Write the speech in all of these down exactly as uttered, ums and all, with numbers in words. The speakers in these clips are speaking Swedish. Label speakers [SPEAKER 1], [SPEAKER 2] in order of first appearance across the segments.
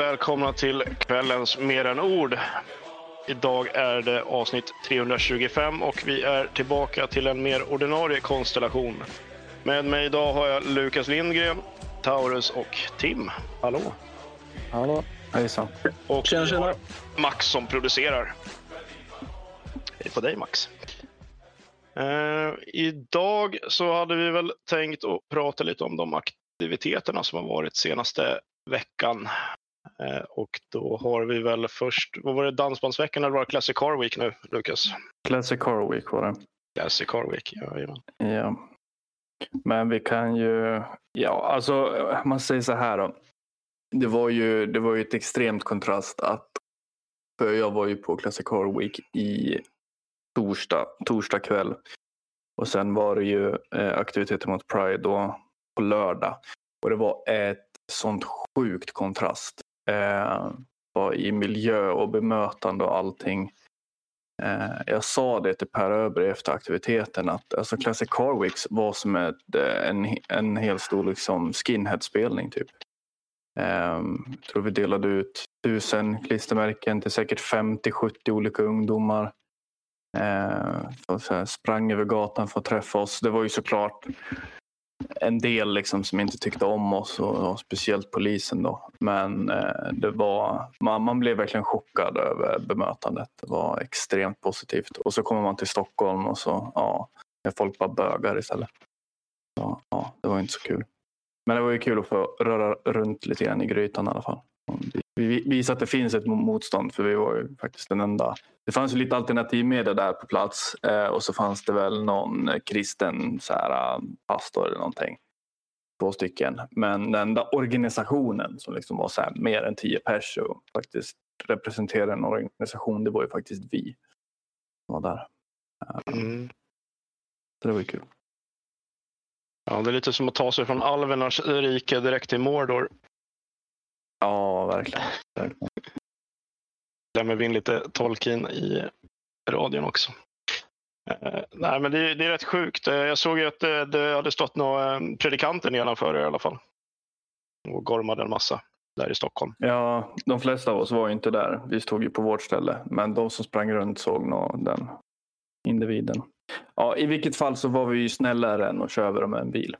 [SPEAKER 1] välkomna till kvällens Mer än ord. Idag är det avsnitt trehundratjugofem och vi är tillbaka till en mer ordinarie konstellation. Med mig idag har jag Lukas Lindgren, Taurus och Tim. Hallå.
[SPEAKER 2] Hallå. Hejsan.
[SPEAKER 1] Och tjena, tjena. Max som producerar. Hej på dig, Max. Uh, idag så hade vi väl tänkt att prata lite om de aktiviteterna som har varit senaste veckan. Uh, och då har vi väl först, vad var det, Dansbandsveckan eller var det Classic Car Week nu, Lukas?
[SPEAKER 2] Classic Car Week var det.
[SPEAKER 1] Classic Car Week, ja. Ja.
[SPEAKER 2] Ja. Men vi kan ju, ja alltså man säger så här då. Det var ju, det var ju ett extremt kontrast att, för jag var ju på Classic Car Week i torsdag, torsdag kväll. Och sen var det ju eh, aktiviteter mot Pride då på lördag. Och det var ett sånt sjukt kontrast. Eh, var i miljö och bemötande och allting. Eh, jag sa det till Per Öberg efter aktiviteten att alltså Classic Car Weeks var som ett, en, en helt stor liksom skinhead-spelning typ. Eh, jag tror vi delade ut tusen klistermärken till säkert femtio sjuttio olika ungdomar. Eh, så här, sprang över gatan för att träffa oss. Det var ju såklart en del liksom som inte tyckte om oss och, och speciellt polisen då. Men eh, det var, man, man blev verkligen chockad över bemötandet. Det var extremt positivt. Och så kommer man till Stockholm och så ja, är folk bara bögar istället. Så, ja, det var inte så kul. Men det var ju kul att få röra runt lite grann i grytan i alla fall. Vi visade att det finns ett motstånd, för vi var ju faktiskt den enda. Det fanns ju lite alternativmedia där på plats eh, och så fanns det väl någon kristen så här, pastor eller någonting. Två stycken. Men den enda organisationen som liksom var så här, mer än tio pers och faktiskt representerade en organisation, det var ju faktiskt vi som var där. Mm. Så det var ju kul.
[SPEAKER 1] Ja, det är lite som att ta sig från alvernas rike direkt till Mordor.
[SPEAKER 2] Ja, verkligen. verkligen.
[SPEAKER 1] Lämnar vi in lite Tolkien i radion också. Uh, nej, men det, det är rätt sjukt. Uh, jag såg ju att det, det hade stått några uh, predikanter nedanför det i alla fall. Och gormade en massa där i Stockholm.
[SPEAKER 2] Ja, de flesta av oss var ju inte där. Vi stod ju på vårt ställe. Men de som sprang runt såg nog den individen. Ja, i vilket fall så var vi ju snällare än att köra över dem med en bil.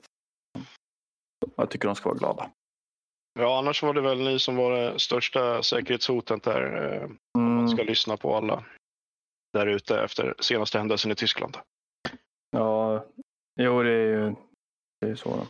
[SPEAKER 2] Jag tycker de ska vara glada.
[SPEAKER 1] Ja, annars var det väl ni som var det största säkerhetshotet där. Eh, mm. Man ska lyssna på alla där ute efter senaste händelsen i Tyskland.
[SPEAKER 2] Ja, jo det är ju det är så. Um.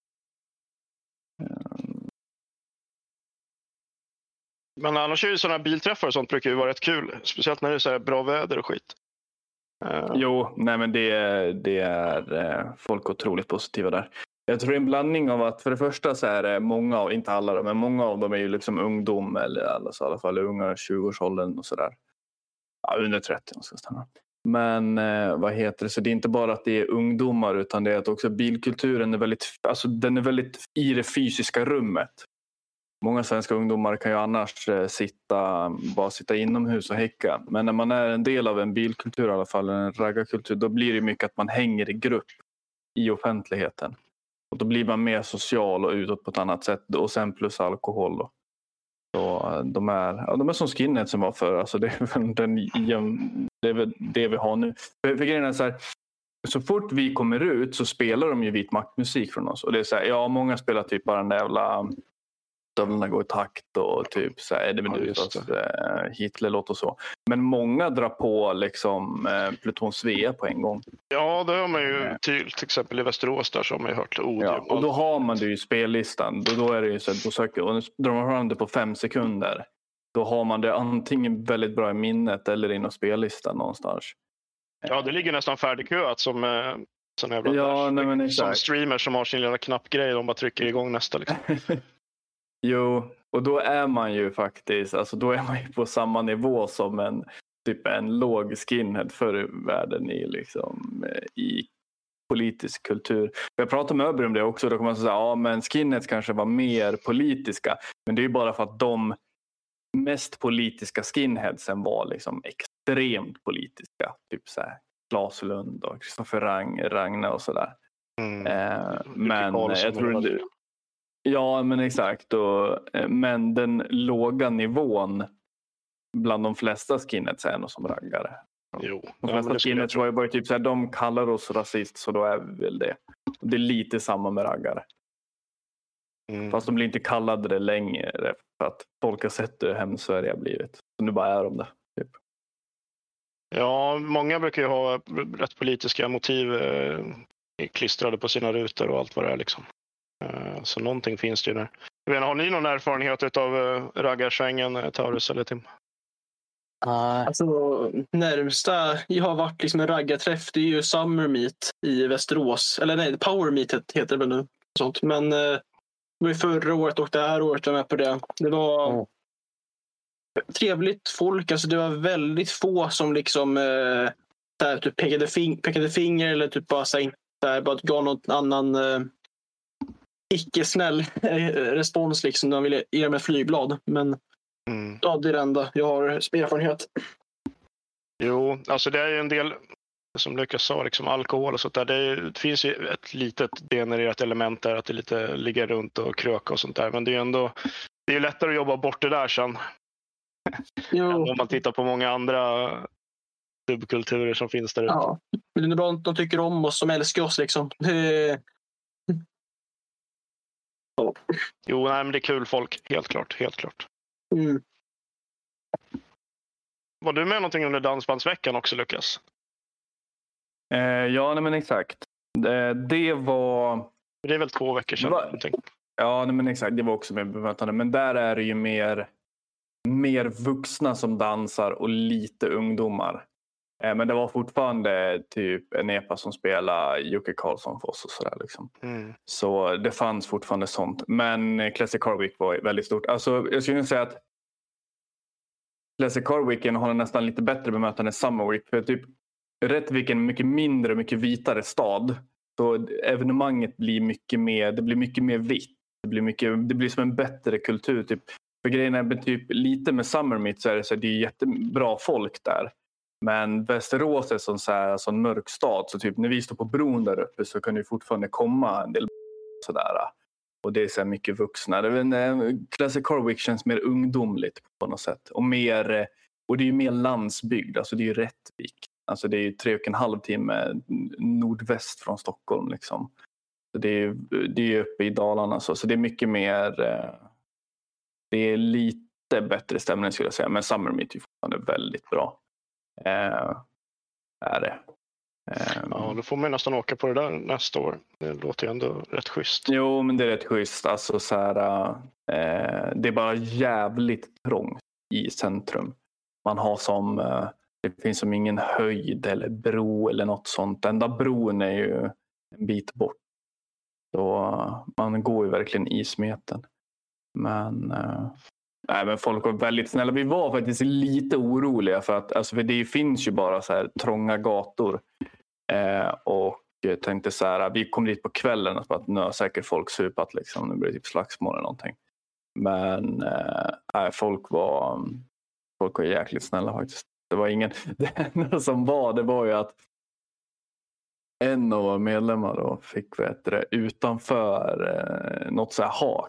[SPEAKER 1] Men annars är ju sådana bilträffar och sånt brukar ju vara rätt kul. Speciellt när det är så här bra väder och skit.
[SPEAKER 2] Uh. Jo, nej men det, det är uh, folk otroligt positiva där. Jag tror det är en blandning av att för det första så är det många, och inte alla men många av dem är ju liksom ungdom eller alltså, i alla fall unga tjugo-årsåldern och sådär. Ja, under trettio om ska stanna. Men eh, vad heter det, så det är inte bara att det är ungdomar utan det är att också bilkulturen är väldigt, alltså den är väldigt i det fysiska rummet. Många svenska ungdomar kan ju annars eh, sitta, bara sitta inomhus och häcka. Men när man är en del av en bilkultur i alla fall, en raggarkultur, då blir det mycket att man hänger i grupp i offentligheten. Och då blir man mer social och utåt på ett annat sätt. Och sen plus alkohol då. Så de är, ja, de är som skinhead som var förr. Alltså det är väl den, det, är väl det vi har nu. För, för grejen är så här, så fort vi kommer ut så spelar de ju vit maktmusik från oss. Och det är så här, ja många spelar typ bara den där jävla Dövlarna går i takt och typ så här, är det väl ja, Hitler-låt och så. Men många drar på liksom eh, Pluton Svea på en gång.
[SPEAKER 1] Ja, det har man ju till, till exempel i Västerås där som har jag hört ord.
[SPEAKER 2] Ja, och då har man det ju i spellistan. Då, då är det ju så att då söker, och drar man fram det på fem sekunder. Då har man det antingen väldigt bra i minnet eller inom spellistan någonstans.
[SPEAKER 1] Ja, det ligger nästan färdigköat som eh, sån jävla
[SPEAKER 2] ja, nej, men
[SPEAKER 1] som streamer som har sin lilla knappgrej. De bara trycker igång nästa liksom.
[SPEAKER 2] Jo, och då är man ju faktiskt, alltså då är man ju på samma nivå som en typ en låg skinhead för världen i liksom i politisk kultur. Jag pratade med Öberg om det också, då kan man säga ja men skinheads kanske var mer politiska, men det är ju bara för att de mest politiska skinheadsen var liksom extremt politiska, typ så här Glaslund och Kristoffer Rang, Ragnar och sådär. Mm. Eh, men jag tror det Ja, men exakt. Och, men den låga nivån bland de flesta skinheads är nog som raggare.
[SPEAKER 1] Jo.
[SPEAKER 2] De
[SPEAKER 1] Ja,
[SPEAKER 2] flesta
[SPEAKER 1] men det skulle jag
[SPEAKER 2] skinheads
[SPEAKER 1] tro.
[SPEAKER 2] var ju bara typ så här, de kallar oss rasist så då är vi väl det. Det är lite samma med raggare.
[SPEAKER 1] Mm.
[SPEAKER 2] Fast de blir inte kallade det längre för att folk har sett hur hemsvärre har blivit. Så nu bara är de det. Typ.
[SPEAKER 1] Ja, många brukar ju ha rätt politiska motiv eh, klistrade på sina rutor och allt vad det är liksom. Eh, så någonting finns det ju där. Jag vet, har ni någon erfarenhet av eh, raggarsvängen, eh, Taurus eller Tim?
[SPEAKER 3] Nej.
[SPEAKER 4] Alltså, närmsta jag har varit liksom en raggarträff, det är ju Summer Meet i Västerås. Eller nej, Power Meet heter det väl nu. Sånt. Men eh, det var ju förra året och det här året jag var med på det. Det var
[SPEAKER 3] Mm.
[SPEAKER 4] trevligt folk. Alltså det var väldigt få som liksom eh, där, typ pekade, fing- pekade finger eller typ bara, så här, där, bara gav någon annan eh, icke-snäll eh, respons liksom. De ville ge mig ett flygblad. Men
[SPEAKER 1] Mm.
[SPEAKER 4] ja, det är det enda jag har erfarenhet.
[SPEAKER 1] Jo, alltså det är ju en del som Lukas sa, liksom alkohol och sånt där. Det, är, det finns ju ett litet degenererat element där, att det lite ligger runt och kröka och sånt där. Men det är ju ändå, det är ju lättare att jobba bort det där sen.
[SPEAKER 4] Jo.
[SPEAKER 1] Om man tittar på många andra subkulturer som finns där ute.
[SPEAKER 4] Ja, men det är bra att de tycker om oss, som älskar oss liksom. Det-
[SPEAKER 1] Jo, nej, men det är kul folk. Helt klart, helt klart.
[SPEAKER 4] Mm.
[SPEAKER 1] Var du med någonting under Dansbandsveckan också, Lukas?
[SPEAKER 2] Eh, ja, nej, men exakt. Det, det var...
[SPEAKER 1] Det är väl två veckor sedan.
[SPEAKER 2] Va?
[SPEAKER 1] Någonting.
[SPEAKER 2] Ja, nej, men exakt. Det var också med bemötande. Men där är det ju mer, mer vuxna som dansar och lite ungdomar. Eh, men det var fortfarande typ en epa som spelar Jocke Karlsson för oss och sådär liksom.
[SPEAKER 1] Mm.
[SPEAKER 2] Så det fanns fortfarande sånt. Men Classic Car Week var väldigt stort. Alltså, jag skulle säga att Classic Car Weekend har nästan lite bättre bemötande än Summer Week. För typ Rättvik är en mycket mindre, mycket vitare stad. Så evenemanget blir mycket mer, det blir mycket mer vitt. Det blir, mycket, det blir som en bättre kultur. Typ. För grejen är typ, lite med Summer Meet så är det, så det är jättebra folk där. Men Västerås är sån så här, alltså en mörk stad. Så typ när vi står på bron där uppe så kan det fortfarande komma en del sådär. Och det är så här mycket vuxna. Det är en, Classic Car Week känns mer ungdomligt på något sätt. Och, mer, och det är ju mer landsbygd. Alltså det är ju Rättvik. Alltså det är ju tre och en halv timme nordväst från Stockholm liksom. Så det är det är uppe i Dalarna. Så, så det är mycket mer... Det är lite bättre stämning skulle jag säga. Men Summer Meet är fortfarande väldigt bra. Eh, är det. Eh,
[SPEAKER 1] Ja, då får man nästan åka på det där nästa år. Det låter ju ändå rätt schysst.
[SPEAKER 2] Jo, men det är rätt schysst. Alltså, så här, eh, det är bara jävligt trångt i centrum. Man har som... Eh, det finns som ingen höjd eller bro eller något sånt. Enda bron är ju en bit bort. Så uh, man går ju verkligen i smeten. Men... Uh, Nej, men folk var väldigt snälla. Vi var faktiskt lite oroliga för att alltså, för det finns ju bara så här trånga gator. Eh, och jag tänkte så här, vi kom dit på kvällen och att nu har säkert folk supat liksom. Nu blir det typ slagsmål eller någonting. Men eh, folk var folk var jäkligt snälla faktiskt. Det var ingen, det enda som var, det var ju att en av våra medlemmar då fick vet det, utanför eh, något så här hak.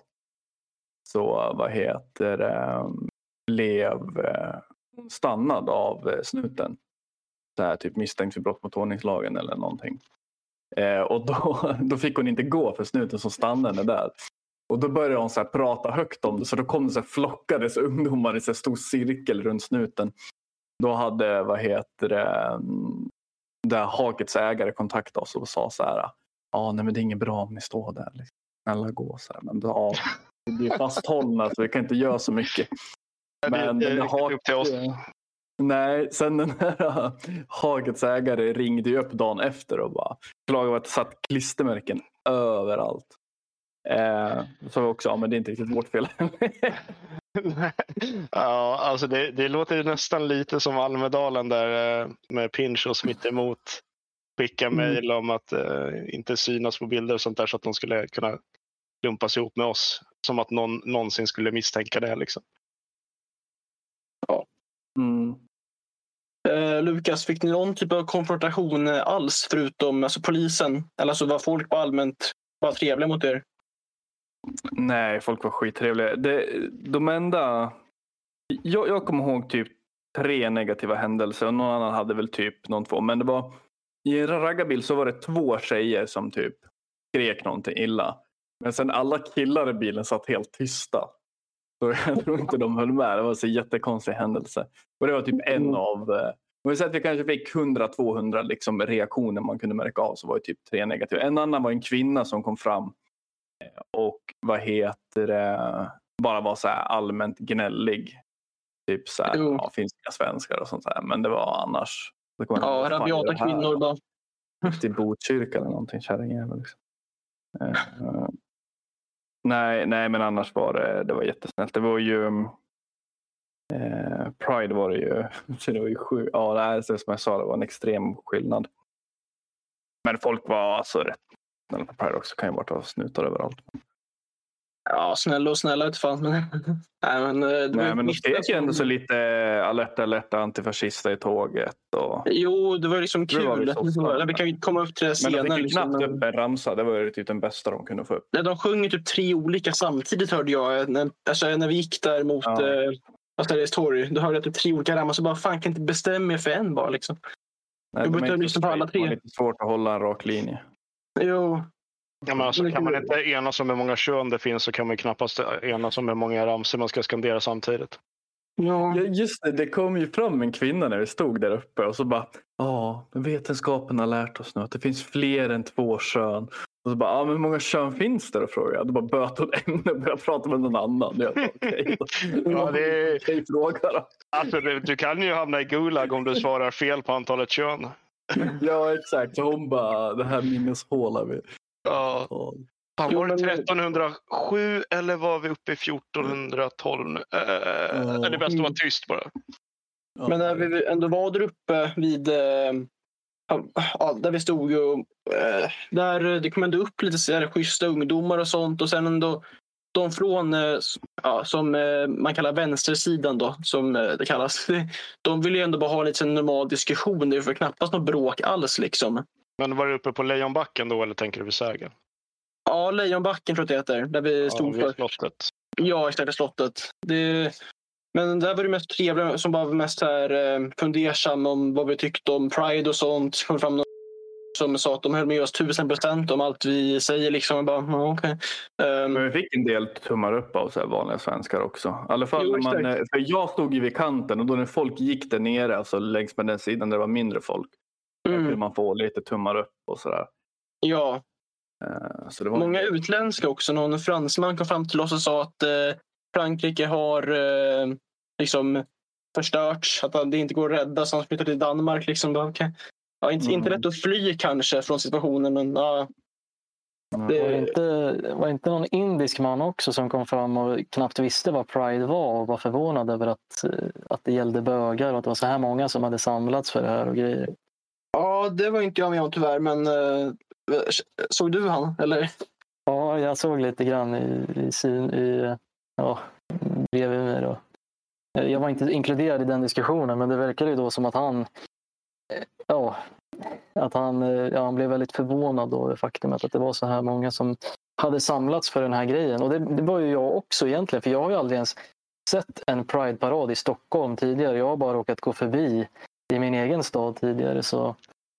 [SPEAKER 2] Så vad heter det, blev eh, stannad av eh, snuten. Så här, typ misstänkt för brott mot ordningslagen eller någonting. Eh, och då, då fick hon inte gå för snuten som stannade där. Och då började hon så här prata högt om det. Så då kom det så här flockades ungdomar i så här stor cirkel runt snuten. Då hade, vad heter det, där hakets ägare kontaktade oss och sa så här. Ja, ah, nej men det är inget bra om ni står där. Liksom. Snälla gå så här. Men ja, det blir fasthållna så vi kan inte göra så mycket. Men
[SPEAKER 1] det, det,
[SPEAKER 2] den hak...
[SPEAKER 1] upp till oss.
[SPEAKER 2] Nej, sen den här hagets ägare ringde ju upp dagen efter och bara klagade på att det satt klistermärken överallt. Eh, så var också, ja men det är inte riktigt vårt fel.
[SPEAKER 1] Ja, alltså det, det låter ju nästan lite som Almedalen där med Pinchos mitt emot. Skicka
[SPEAKER 2] Mm.
[SPEAKER 1] mejl om att uh, inte synas på bilder och sånt där så att de skulle kunna lumpas ihop med oss. Som att någon någonsin skulle misstänka det liksom.
[SPEAKER 4] Ja.
[SPEAKER 2] Mm.
[SPEAKER 4] Eh, Lukas, fick ni någon typ av konfrontation eh, alls förutom alltså, polisen? Eller alltså var folk på allmänt var trevliga mot er?
[SPEAKER 2] Nej, folk var skittrevliga. Det, de enda... Jag, jag kommer ihåg typ tre negativa händelser och någon annan hade väl typ någon två. Men det var... I en raggarbil så var det två tjejer som typ skrek någonting illa. Men sen alla killar i bilen satt helt tysta. Så jag tror inte de höll med. Det var så jättekonstig händelse. Och det var typ en av... Och vi säger att vi kanske fick hundra till tvåhundra liksom reaktioner man kunde märka av, så var det typ tre negativa. En annan var en kvinna som kom fram och vad heter det, bara var så här allmänt gnällig. Typ så här, ja, finska svenskar och sånt där. Men det var annars... Det
[SPEAKER 4] ja, rabiata kvinnor bara.
[SPEAKER 2] Till Botkyrka eller någonting, kärringjävel liksom. Uh, nej, nej, men annars var det, det var jättesnällt. Det var ju... Uh, Pride var det ju. Det var ju sju, ja, det är som jag sa, det var en extrem skillnad. Men folk var alltså rätt snälla på Pride också. Kan ju bara ta snutar överallt.
[SPEAKER 4] Ja, snälla och snälla inte fan. Men, nej, men, det
[SPEAKER 2] nej, men de skrek ju ändå så
[SPEAKER 4] som...
[SPEAKER 2] lite alerta, alerta antifascister i tåget. Och...
[SPEAKER 4] Jo, det var liksom kul.
[SPEAKER 2] Det var
[SPEAKER 4] vi, vi kan komma upp till det senare.
[SPEAKER 2] Men de fick
[SPEAKER 4] liksom.
[SPEAKER 2] knappt upp en ramsa. Det var ju typ den bästa de kunde få upp.
[SPEAKER 4] Nej, de sjunger typ tre olika samtidigt, hörde jag. När, alltså, när vi gick där mot ja. eh, Asterius Torg, då hörde jag typ tre olika ramar. Så bara, fan, kan inte bestämma mig för en bara liksom.
[SPEAKER 2] Nej, jag började lyssna på alla tre. Det var lite svårt att hålla en rak linje.
[SPEAKER 4] Jo.
[SPEAKER 1] Ja, men alltså, kan man inte enas om hur många kön det finns, så kan man knappast enas om hur många ramsor man ska skandera samtidigt.
[SPEAKER 4] Ja.
[SPEAKER 2] Ja, just det, det kom ju fram en kvinna när vi stod där uppe och så bara, ja, vetenskapen har lärt oss nu att det finns fler än två kön. Och så bara, ja, men hur många kön finns det då, frågade jag. Då bara böt hon ämne och började prata med någon annan. Jag bara, okej.
[SPEAKER 1] Ja, det är...
[SPEAKER 2] okej fråga då.
[SPEAKER 1] Alltså, det, du kan ju hamna i gulag om du svarar fel på antalet kön.
[SPEAKER 2] Ja, exakt. Så hon bara, det här minneshålar vi.
[SPEAKER 1] Ja. Fan, var det trettonhundrasju eller var vi uppe i fjortonhundratolv nu? Äh, mm. Är det bäst att vara tyst bara?
[SPEAKER 4] Men när vi ändå var där uppe vid... Äh, ja, där vi stod och... Äh, där det kom ändå upp lite så här schyssta ungdomar och sånt. Och sen ändå de från... Äh, ja, som äh, man kallar vänstersidan då, som äh, det kallas. De vill ju ändå bara ha lite en normal diskussion. Det är för knappast något bråk alls liksom.
[SPEAKER 1] Men var du uppe på Lejonbacken då, eller tänker du vid Sägen?
[SPEAKER 4] Ja, Lejonbacken tror jag det heter. Där vi stod
[SPEAKER 1] ja,
[SPEAKER 4] för.
[SPEAKER 1] Slottet.
[SPEAKER 4] Ja, exakt, slottet. Det... Men där var det mest trevliga som var mest här fundersam om vad vi tyckte om Pride och sånt. Kom fram någon som sa att de höll med oss tusen procent om allt vi säger liksom. Jag bara, ja, okej. Um...
[SPEAKER 2] Men vi fick en del tummar upp av så här vanliga svenskar också. I alla fall
[SPEAKER 4] jo,
[SPEAKER 2] när man, för jag stod ju vid kanten och då när folk gick där nere, alltså längs med den sidan där det var mindre folk. Mm. Där kunde man få lite tummar upp och sådär.
[SPEAKER 4] Ja.
[SPEAKER 2] Uh, så det var
[SPEAKER 4] många
[SPEAKER 2] en...
[SPEAKER 4] utländska också. Någon fransman kom fram till oss och sa att uh, Frankrike har uh, liksom förstörts. Att det inte går att rädda, så han flyttar till Danmark. Liksom. Okay. Ja, inte, mm. inte rätt att fly kanske från situationen, men uh,
[SPEAKER 3] mm. det... Var, det inte, var inte någon indisk man också som kom fram och knappt visste vad Pride var och var förvånad över att, att det gällde bögar och att det var så här många som hade samlats för det här och grejer?
[SPEAKER 4] Ja, det var inte jag med om tyvärr, men uh, såg du han, eller?
[SPEAKER 3] Ja, jag såg lite grann i, i, i ja, bredvid mig då. Jag var inte inkluderad i den diskussionen, men det verkade ju då som att han ja, att han, ja, han blev väldigt förvånad då över faktumet att det var så här många som hade samlats för den här grejen. Och det, det var ju jag också egentligen, för jag har ju aldrig ens sett en Pride-parad i Stockholm tidigare. Jag har bara råkat gå förbi i min egen stad tidigare, så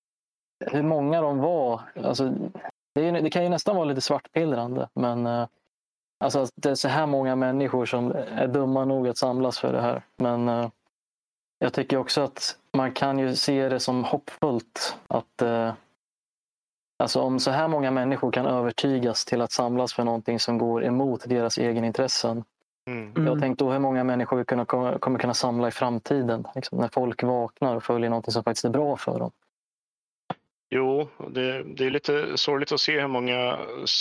[SPEAKER 3] hur många de var, alltså, det, är, det kan ju nästan vara lite svartpillrande, men uh, alltså, det är så här många människor som är dumma nog att samlas för det här. Men uh, jag tycker också att man kan ju se det som hoppfullt att uh, alltså, om så här många människor kan övertygas till att samlas för någonting som går emot deras egen intressen. Mm. Jag tänkte då hur många människor vi kunna, kommer kunna samla i framtiden, liksom, när folk vaknar och följer någonting som faktiskt är bra för dem.
[SPEAKER 1] Jo, det, det är lite sorgligt att se hur många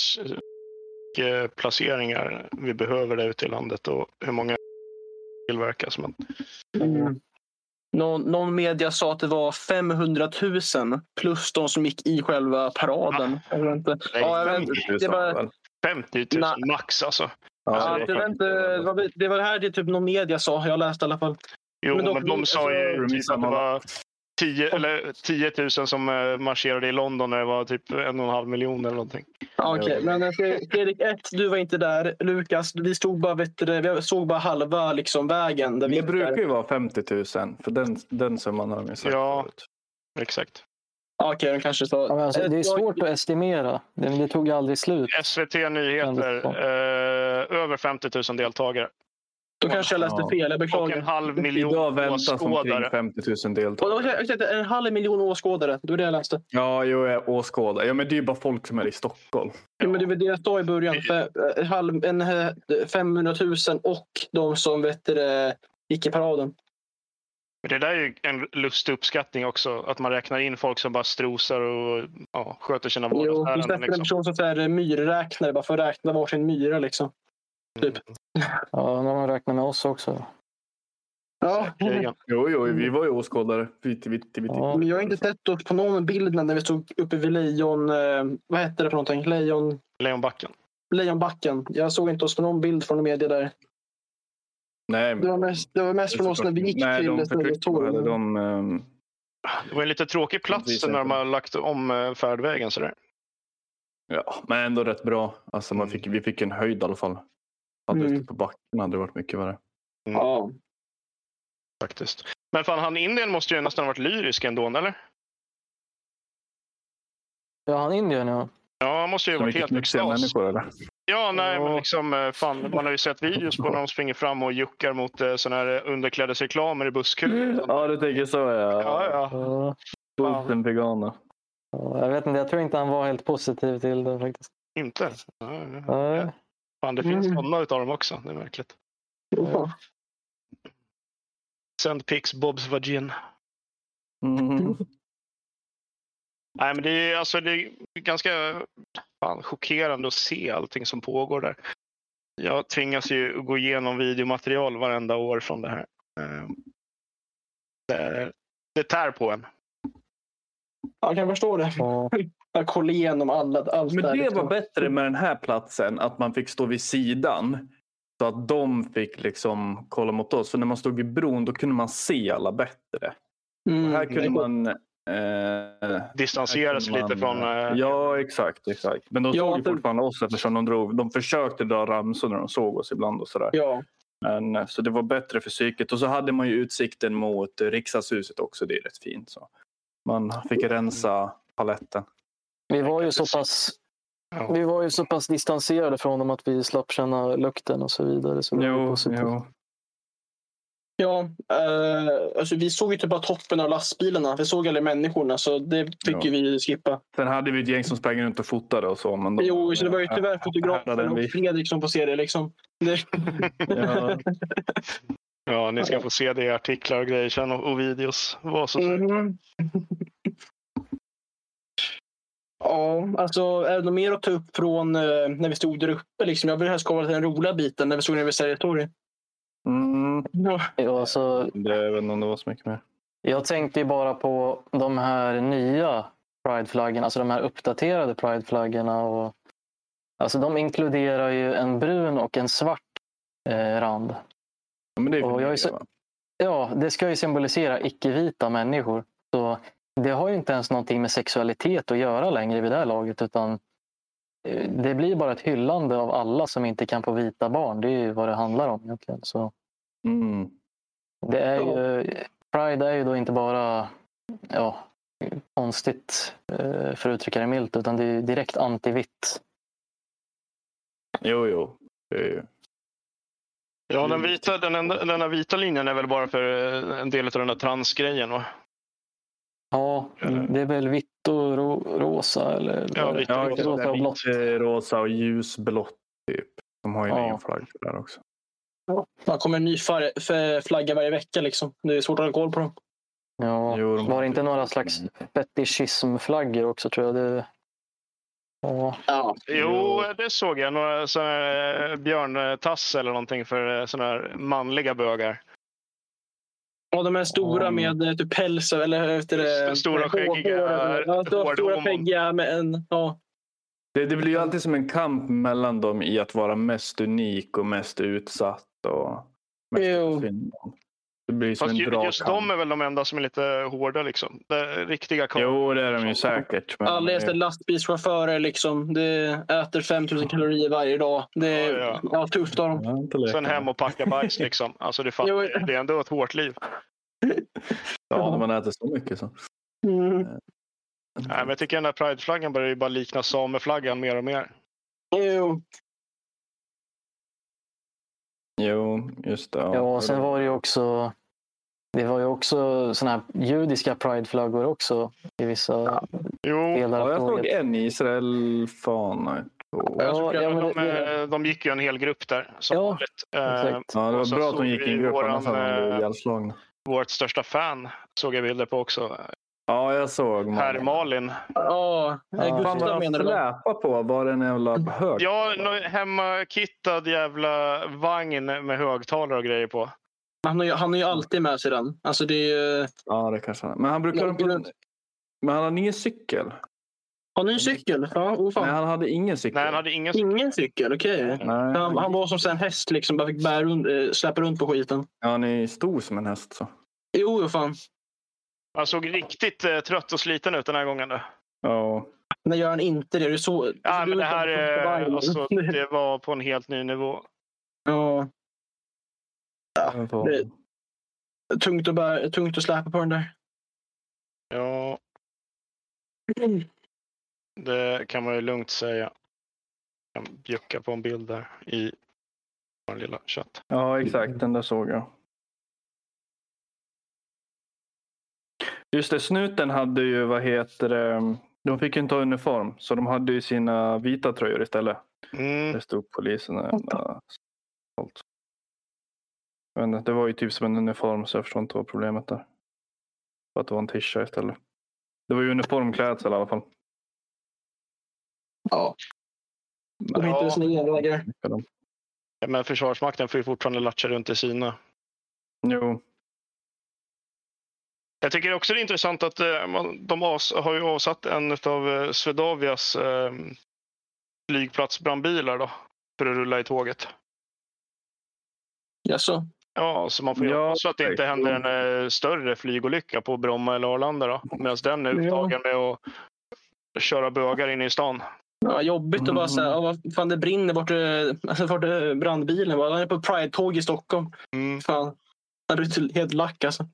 [SPEAKER 1] placeringar vi behöver där ute i landet och hur många tillverkas. Men...
[SPEAKER 4] Mm. Någon, någon media sa att det var femhundratusen plus de som gick i själva paraden.
[SPEAKER 1] Ah.
[SPEAKER 4] Jag vet inte.
[SPEAKER 1] Nej,
[SPEAKER 4] ja,
[SPEAKER 1] femtio tusen,
[SPEAKER 4] det var
[SPEAKER 1] femtio tusen
[SPEAKER 4] na-
[SPEAKER 1] max alltså.
[SPEAKER 4] Ja, ja, det, var inte, det, var, det var det här det typ någon media sa, jag läste i alla fall.
[SPEAKER 1] Jo, men,
[SPEAKER 4] men,
[SPEAKER 1] men de sa ju typ att det var tio, eller tio tusen som eh, marscherade i London när det var typ en och en halv miljon eller någonting.
[SPEAKER 4] Ja, okej. Men eh, Fredrik ett, du var inte där. Lukas, vi stod bara, vet du, vi såg bara halva liksom, vägen. Där vi
[SPEAKER 2] Det
[SPEAKER 4] gick
[SPEAKER 2] brukar
[SPEAKER 4] där.
[SPEAKER 2] ju vara femtio tusen. För den, den summan har de ju sagt
[SPEAKER 1] Ja.
[SPEAKER 2] förut.
[SPEAKER 1] Exakt.
[SPEAKER 4] Ja, okej, de kanske så.
[SPEAKER 3] Ja, men alltså, det är
[SPEAKER 4] Jag-
[SPEAKER 3] svårt att estimera. Det, det tog ju aldrig slut.
[SPEAKER 1] S V T Nyheter, eh, över femtio tusen deltagare.
[SPEAKER 4] Då kanske jag läste
[SPEAKER 2] Ja.
[SPEAKER 4] fel, jag
[SPEAKER 1] Och en
[SPEAKER 4] beklagar.
[SPEAKER 1] halv miljon
[SPEAKER 2] Idag väntas omkring
[SPEAKER 1] åskådare.
[SPEAKER 2] femtio tusen
[SPEAKER 4] Och då,
[SPEAKER 2] deltagare.
[SPEAKER 4] jag tänkte, en halv miljon åskådare, det var det jag läste.
[SPEAKER 2] Ja, jo, jag åskådare. Ja, men det är ju bara folk som är i Stockholm.
[SPEAKER 4] Ja, men det var det jag sa i början. För, eh, halv, en, eh, femhundratusen och de som vet det, gick i paraden.
[SPEAKER 1] Men det där är ju en lustig uppskattning också. Att man räknar in folk som bara strosar och ja, sköter sina
[SPEAKER 4] Jo, du
[SPEAKER 1] vardagsärenden.
[SPEAKER 4] släpper en
[SPEAKER 1] Liksom.
[SPEAKER 4] person som är myrräknare bara för att räkna varsin myra. Liksom. Typ.
[SPEAKER 3] Ja, när man räknar med oss också.
[SPEAKER 4] Ja,
[SPEAKER 1] Krigen.
[SPEAKER 2] Jo, jo, vi var ju åskådare. Vitt, vitt, vitt.
[SPEAKER 3] Ja.
[SPEAKER 4] men jag har inte sett upp på någon bild när vi stod uppe vid lejon... Eh, vad hette det för någonting? Lejon,
[SPEAKER 1] Lejonbacken.
[SPEAKER 4] lejonbacken. Jag såg inte oss på någon bild från media där.
[SPEAKER 2] Nej,
[SPEAKER 4] Det var mest, det var mest från oss när vi gick
[SPEAKER 2] Nej,
[SPEAKER 4] till
[SPEAKER 2] de
[SPEAKER 4] Sergels
[SPEAKER 2] förtryckte hade
[SPEAKER 4] torg.
[SPEAKER 2] de... ehm,
[SPEAKER 1] Det var en lite tråkig plats
[SPEAKER 2] Visar
[SPEAKER 1] när de
[SPEAKER 2] inte.
[SPEAKER 1] har lagt om eh, färdvägen. Sådär.
[SPEAKER 2] Ja, men ändå rätt bra. Alltså, man fick, vi fick en höjd i alla fall. Hade
[SPEAKER 4] Mm.
[SPEAKER 2] ute på backen hade det varit mycket värre.
[SPEAKER 4] Ja.
[SPEAKER 1] Faktiskt. Men fan, han Indien måste ju nästan ha varit lyrisk ändå, eller?
[SPEAKER 3] Ja, han Indien, ja.
[SPEAKER 1] Ja, han måste ju ha
[SPEAKER 2] Så
[SPEAKER 1] varit
[SPEAKER 2] mycket
[SPEAKER 1] helt
[SPEAKER 2] knutsiga
[SPEAKER 1] extas.
[SPEAKER 2] människor, eller?
[SPEAKER 1] Ja, nej,
[SPEAKER 3] Ja.
[SPEAKER 1] men liksom, eh, fan, man har ju sett videos på när de springer fram och juckar mot eh, såna här underklädesreklamer i busskur.
[SPEAKER 2] Ja, du tänker så, ja.
[SPEAKER 1] Ja, ja.
[SPEAKER 3] Ja,
[SPEAKER 2] Bulten veganer.
[SPEAKER 3] ja, jag vet inte, jag tror inte han var helt positiv till det faktiskt.
[SPEAKER 1] Inte? Ja, ja.
[SPEAKER 3] Nej.
[SPEAKER 1] Fan, det finns
[SPEAKER 4] Mm.
[SPEAKER 1] sådana utav dem också. Det är märkligt.
[SPEAKER 4] Ja.
[SPEAKER 1] Send pics, Bobs vagin.
[SPEAKER 2] Mm.
[SPEAKER 1] Nej, men det är, alltså, det är ganska fan, chockerande att se allting som pågår där. Jag tvingas ju gå igenom videomaterial varenda år från det här. Eh, Det, det tär på en.
[SPEAKER 4] Jag kan förstå det.
[SPEAKER 3] Ja.
[SPEAKER 4] Jag kollade igenom alla, allt
[SPEAKER 2] Men
[SPEAKER 4] där,
[SPEAKER 2] det
[SPEAKER 4] liksom.
[SPEAKER 2] var bättre med den här platsen, att man fick stå vid sidan. Så att de fick liksom kolla mot oss. För när man stod vid bron, då kunde man se alla bättre.
[SPEAKER 4] Mm.
[SPEAKER 2] Här kunde man... Eh,
[SPEAKER 1] Distansera sig lite från... eh,
[SPEAKER 2] Ja, exakt, exakt. Men de
[SPEAKER 4] Ja,
[SPEAKER 2] såg ju
[SPEAKER 4] för-
[SPEAKER 2] fortfarande oss eftersom de drog. De försökte dra ramsor när de såg oss ibland och sådär.
[SPEAKER 4] Ja.
[SPEAKER 2] Men, eh, så det var bättre för psyket. Och så hade man ju utsikten mot eh, riksdagshuset också. Det är rätt fint. Så. Man fick rensa paletten.
[SPEAKER 3] Vi var ju så pass
[SPEAKER 1] Ja.
[SPEAKER 3] vi var ju så pass distanserade från dem att vi slapp känna lukten och så vidare. Så det var
[SPEAKER 2] Jo,
[SPEAKER 3] positivt.
[SPEAKER 2] jo.
[SPEAKER 4] Ja, eh, alltså vi såg ju typ bara toppen av lastbilarna. Vi såg aldrig människorna, så det fick
[SPEAKER 2] Ja.
[SPEAKER 4] ju vi skippa.
[SPEAKER 2] Sen hade vi ett gäng som sprang runt och fotade och så. Men de,
[SPEAKER 4] Jo, så det var ju tyvärr
[SPEAKER 2] hade
[SPEAKER 4] fotografen och
[SPEAKER 2] vi.
[SPEAKER 4] Fredrik som får se det. Liksom. det
[SPEAKER 2] Ja.
[SPEAKER 1] Ja, ni ska få se det i artiklar och grejer sen och, och videos. Vad så
[SPEAKER 4] Mhm. Ja, alltså är det något mer att ta upp från eh, när vi stod där uppe? Liksom? Jag vill helst komma till den roliga biten när vi stod nere vid Sergels torg.
[SPEAKER 2] Mm,
[SPEAKER 4] Ja.
[SPEAKER 3] Ja, alltså,
[SPEAKER 2] det, jag vet inte om det var så mycket mer.
[SPEAKER 3] jag tänkte ju bara på de här nya Pride-flaggorna, alltså de här uppdaterade Pride-flaggorna. Och, alltså de inkluderar ju en brun och en svart eh, rand.
[SPEAKER 2] Ja, men det är
[SPEAKER 3] Och jag är så-
[SPEAKER 2] va?
[SPEAKER 3] Ja, det ska ju symbolisera icke-vita människor. Så det har ju inte ens någonting med sexualitet att göra längre vid det här laget, utan eh, det blir bara ett hyllande av alla som inte kan få vita barn. Det är ju vad det handlar om egentligen. Så
[SPEAKER 2] Mm.
[SPEAKER 3] det är ju, Pride är ju då inte bara ja, konstigt eh, för att uttrycka det milt, utan det är direkt anti-vitt.
[SPEAKER 2] Jo, jo. Det är ju...
[SPEAKER 1] Ja, den, vita, den, enda, den här vita linjen är väl bara för eh, en del av den där transgrejen, va?
[SPEAKER 3] Ja, det är väl vitt och ro, rosa eller
[SPEAKER 1] Ja,
[SPEAKER 3] vad är det?
[SPEAKER 1] vitt
[SPEAKER 2] Ja,
[SPEAKER 1] och
[SPEAKER 2] exakt.
[SPEAKER 3] rosa och blått.
[SPEAKER 2] Vitt, eh, rosa och ljusblått typ. De har ju en
[SPEAKER 3] Ja.
[SPEAKER 2] egen flagga där också.
[SPEAKER 4] Det kommer en ny färg, f- flagga varje vecka. Liksom. Det är svårt att ha koll på dem.
[SPEAKER 3] Ja,
[SPEAKER 2] Jo, de har
[SPEAKER 3] var det inte
[SPEAKER 2] typ-
[SPEAKER 3] några slags fetishismflaggor också, tror jag? Det... Ja.
[SPEAKER 4] Ja.
[SPEAKER 1] Jo, det såg jag. Några såna här eh, björntass eller någonting för eh, såna här manliga bögar.
[SPEAKER 4] Och de är stora
[SPEAKER 3] Mm.
[SPEAKER 4] med typ päls eller efter det.
[SPEAKER 1] St- stora skäggiga
[SPEAKER 4] Ja, stora,
[SPEAKER 1] hård
[SPEAKER 4] stora
[SPEAKER 1] homon.
[SPEAKER 4] skäggiga med en. Ja.
[SPEAKER 2] Det, det blir ju alltid som en kamp mellan dem i att vara mest unik och mest utsatt. Och mest
[SPEAKER 4] Jo.
[SPEAKER 2] synd. Det blir som
[SPEAKER 1] Fast
[SPEAKER 2] en
[SPEAKER 1] ju,
[SPEAKER 2] dragkamp.
[SPEAKER 1] just de är väl de enda som är lite hårda liksom. Det riktiga kar-
[SPEAKER 2] Jo, det är de ju säkert. Men
[SPEAKER 4] Alla är lastbilschaufförer liksom. Det äter fem tusen kalorier varje dag. Det är
[SPEAKER 1] Ja, ja.
[SPEAKER 4] ja, tufft av dem.
[SPEAKER 2] Jag har inte lekt
[SPEAKER 1] Sen
[SPEAKER 2] med.
[SPEAKER 1] hem och packa bajs liksom. Alltså det, fattar,
[SPEAKER 4] Jo.
[SPEAKER 1] det är ändå ett hårt liv.
[SPEAKER 2] Ja, när man äter så mycket så.
[SPEAKER 4] Mm.
[SPEAKER 1] Nej, men jag tycker den där prideflaggan börjar ju bara likna sameflaggan mer och mer.
[SPEAKER 4] Jo.
[SPEAKER 2] Jo, just det.
[SPEAKER 3] Ja, och sen var det ju också det var ju också såna här judiska prideflaggor också i vissa
[SPEAKER 1] Jo,
[SPEAKER 3] delar
[SPEAKER 2] Ja,
[SPEAKER 3] av
[SPEAKER 2] jag såg
[SPEAKER 3] tåget.
[SPEAKER 2] en Israel-fana.
[SPEAKER 3] Ja, ja, men
[SPEAKER 1] de,
[SPEAKER 3] det-
[SPEAKER 1] eh, de gick ju en hel grupp där. Som
[SPEAKER 3] Ja,
[SPEAKER 1] vanligt. Eh,
[SPEAKER 3] exakt.
[SPEAKER 2] Ja, det
[SPEAKER 1] Och så
[SPEAKER 2] var bra att
[SPEAKER 1] såg
[SPEAKER 2] de gick i en
[SPEAKER 1] vi
[SPEAKER 2] grupp,
[SPEAKER 1] våran,
[SPEAKER 2] annars hade de blivit
[SPEAKER 1] eh,
[SPEAKER 2] ihjälslagna.
[SPEAKER 1] Vårt största fan såg jag bilder på också.
[SPEAKER 2] Ja, jag såg
[SPEAKER 1] Herr Malin.
[SPEAKER 4] Ja,
[SPEAKER 2] Ja, fan
[SPEAKER 4] Gustav
[SPEAKER 2] vad
[SPEAKER 4] menar
[SPEAKER 2] de
[SPEAKER 4] du?
[SPEAKER 2] släpar på var en jävla hög.
[SPEAKER 1] Ja, någon hemmakittad jävla vagn med högtalare och grejer på.
[SPEAKER 4] Han har, ju, han har ju alltid med sig den. Alltså det är ju...
[SPEAKER 2] Ja, det kanske han. Men han brukar...
[SPEAKER 4] Ja,
[SPEAKER 2] Men han hade ingen cykel.
[SPEAKER 4] Har ni en cykel? Ja, oh fan.
[SPEAKER 2] Nej, han hade ingen cykel.
[SPEAKER 1] Nej, han hade ingen...
[SPEAKER 4] Ingen cykel, okej.
[SPEAKER 2] Nej.
[SPEAKER 4] Han, han var som en häst liksom, bara fick bära runt, äh, släppa runt på skiten.
[SPEAKER 2] Ja, han är stor som en häst så.
[SPEAKER 4] Jo, jo fan.
[SPEAKER 1] Han såg riktigt eh, trött och sliten ut den här gången. Då.
[SPEAKER 2] Ja.
[SPEAKER 4] När gör han inte det? Det är så...
[SPEAKER 1] Ja,
[SPEAKER 4] alltså,
[SPEAKER 1] men
[SPEAKER 4] du
[SPEAKER 1] det
[SPEAKER 4] vet
[SPEAKER 1] här
[SPEAKER 4] inte
[SPEAKER 1] eh,
[SPEAKER 4] vad som
[SPEAKER 1] alltså,
[SPEAKER 4] är-
[SPEAKER 1] det var på en helt ny nivå.
[SPEAKER 4] Ja,
[SPEAKER 2] Det var-
[SPEAKER 4] det- tungt att, bära, tungt att släpa på den där.
[SPEAKER 1] Ja, det kan man ju lugnt säga. Jag kan bjucka på en bild där i vår lilla chatt.
[SPEAKER 2] Ja, exakt. Den där såg jag. Just det, snuten hade ju, vad heter det, de fick ju inte ha uniform. Så de hade ju sina vita tröjor istället.
[SPEAKER 1] Mm.
[SPEAKER 2] Det stod polisen. Ja, jag vet inte, det var ju typ som en uniform så jag förstår inte vad problemet är. För att det var en tisha istället. Det var ju uniformklädsel i alla fall.
[SPEAKER 4] Ja. De
[SPEAKER 1] Ja.
[SPEAKER 4] hittade sina egna vägar.
[SPEAKER 1] Men Försvarsmakten får ju fortfarande latcha runt i sina.
[SPEAKER 2] Jo.
[SPEAKER 1] Jag tycker också det är intressant att eh, man- de as, har ju avsatt en av eh, Swedavias eh, flygplatsbrandbilar då, för att rulla i tåget.
[SPEAKER 4] Jaså?
[SPEAKER 1] Ja, så man får ju
[SPEAKER 2] Ja,
[SPEAKER 1] hoppas att det inte
[SPEAKER 2] exakt.
[SPEAKER 1] händer en eh, större flygolycka på Bromma eller Arlanda då. Medan den är upptagen med att köra bögar in i stan.
[SPEAKER 4] Ja, jobbigt att bara säga, ja, vad fan det brinner bort, eh, alltså, bort eh, brandbilen. Han är på Pride-tåg i Stockholm.
[SPEAKER 1] Mm.
[SPEAKER 4] Fan. Han är helt lack alltså.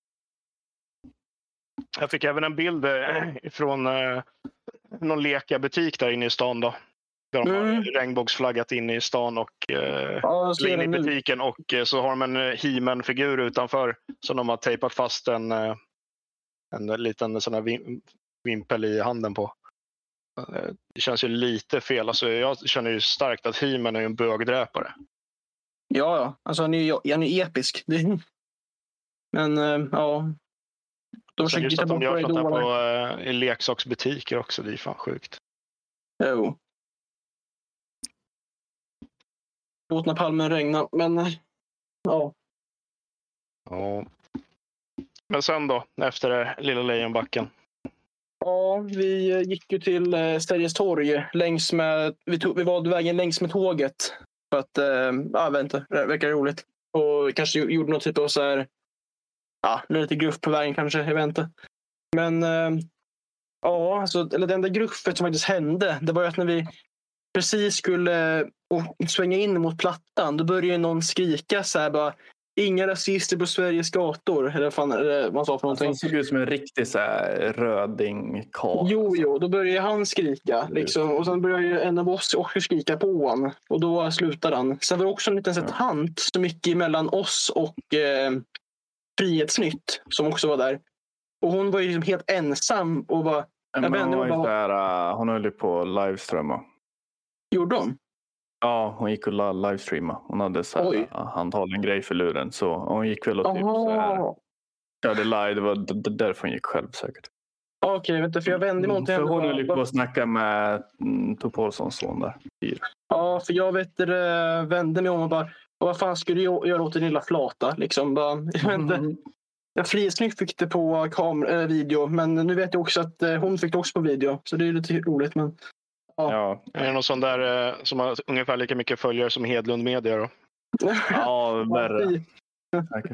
[SPEAKER 1] Jag fick även en bild eh, från eh, någon lekabutik där inne i stan då. Där de har
[SPEAKER 4] Mm.
[SPEAKER 1] regnbågsflaggat in i stan och eh,
[SPEAKER 4] Ja, jag ser
[SPEAKER 1] in i
[SPEAKER 4] den nu.
[SPEAKER 1] butiken och eh, så har de en eh, He-Man-figur utanför som de har tejpat fast en, eh, en liten sån här vim- vimpel i handen på. Eh, Det känns ju lite fel. Alltså, jag känner ju starkt att He-Man är en bögdräpare.
[SPEAKER 4] Ja, ja. Alltså han är ju han är ju episk. Det- Men eh, ja. De
[SPEAKER 1] Sen
[SPEAKER 4] försöker
[SPEAKER 1] just
[SPEAKER 4] titta
[SPEAKER 1] att de
[SPEAKER 4] bort
[SPEAKER 1] gör
[SPEAKER 4] vad det
[SPEAKER 1] sånt här
[SPEAKER 4] är
[SPEAKER 1] på eh, i leksaksbutiker också, det är fan sjukt.
[SPEAKER 4] Jo. Låt när palmen regna. Men eh, ja.
[SPEAKER 1] Ja. Men sen då, efter det lilla Lejonbacken.
[SPEAKER 4] Ja, vi eh, gick ju till eh, Sergels torg längs med, vi, tog, vi valde vägen längs med tåget. För att, eh, ja, jag vet inte, det verkar roligt. Och kanske gjorde något typ av så här, ja, lite gruff på vägen kanske, jag vet inte. Men eh, ja, alltså, eller det enda gruffet som faktiskt hände, det var ju att när vi precis skulle eh, och svänga in mot Plattan, då började någon skrika så här bara, inga rasister på Sveriges gator. Eller vad fan är det man sa för någonting.
[SPEAKER 2] Han såg ut som en riktig så här röding-karl.
[SPEAKER 4] Jo, jo, då började han skrika. Liksom. Och sen började ju en av oss också skrika på honom. Och då slutade han. Sen var det också en liten ja. tant som gick emellan oss och eh, Frihetsnytt som också var där. Och hon var ju liksom helt ensam och bara...
[SPEAKER 2] Men
[SPEAKER 4] jag
[SPEAKER 2] hon, var ju
[SPEAKER 4] bara,
[SPEAKER 2] så här, uh, hon höll ju på att livestreama.
[SPEAKER 4] Gjorde hon?
[SPEAKER 2] Ja, hon gick och la- livestreama. Hon hade så här, uh, handhållen grej för luren. Så hon gick väl och typ så här, körde live. Det var d- d- därför hon gick själv säkert.
[SPEAKER 4] Okej, okay, vänta, för jag vände mig mot henne.
[SPEAKER 2] För hon höll ju på att snacka med mm, Tor Paulssons son där.
[SPEAKER 4] Ja, för jag vet, det, vände mig om och bara, vad fan skulle du göra åt din lilla flata? Liksom, bara, jag vet inte.
[SPEAKER 2] Mm.
[SPEAKER 4] Jag Frihetsnytt fick det på kam- äh, video, men nu vet jag också att äh, hon fick det också på video. Så det är lite roligt. Men, ja.
[SPEAKER 2] Ja.
[SPEAKER 1] Är det någon sån där eh, som har ungefär lika mycket följare som Hedlund Media då?
[SPEAKER 2] Ja, värre.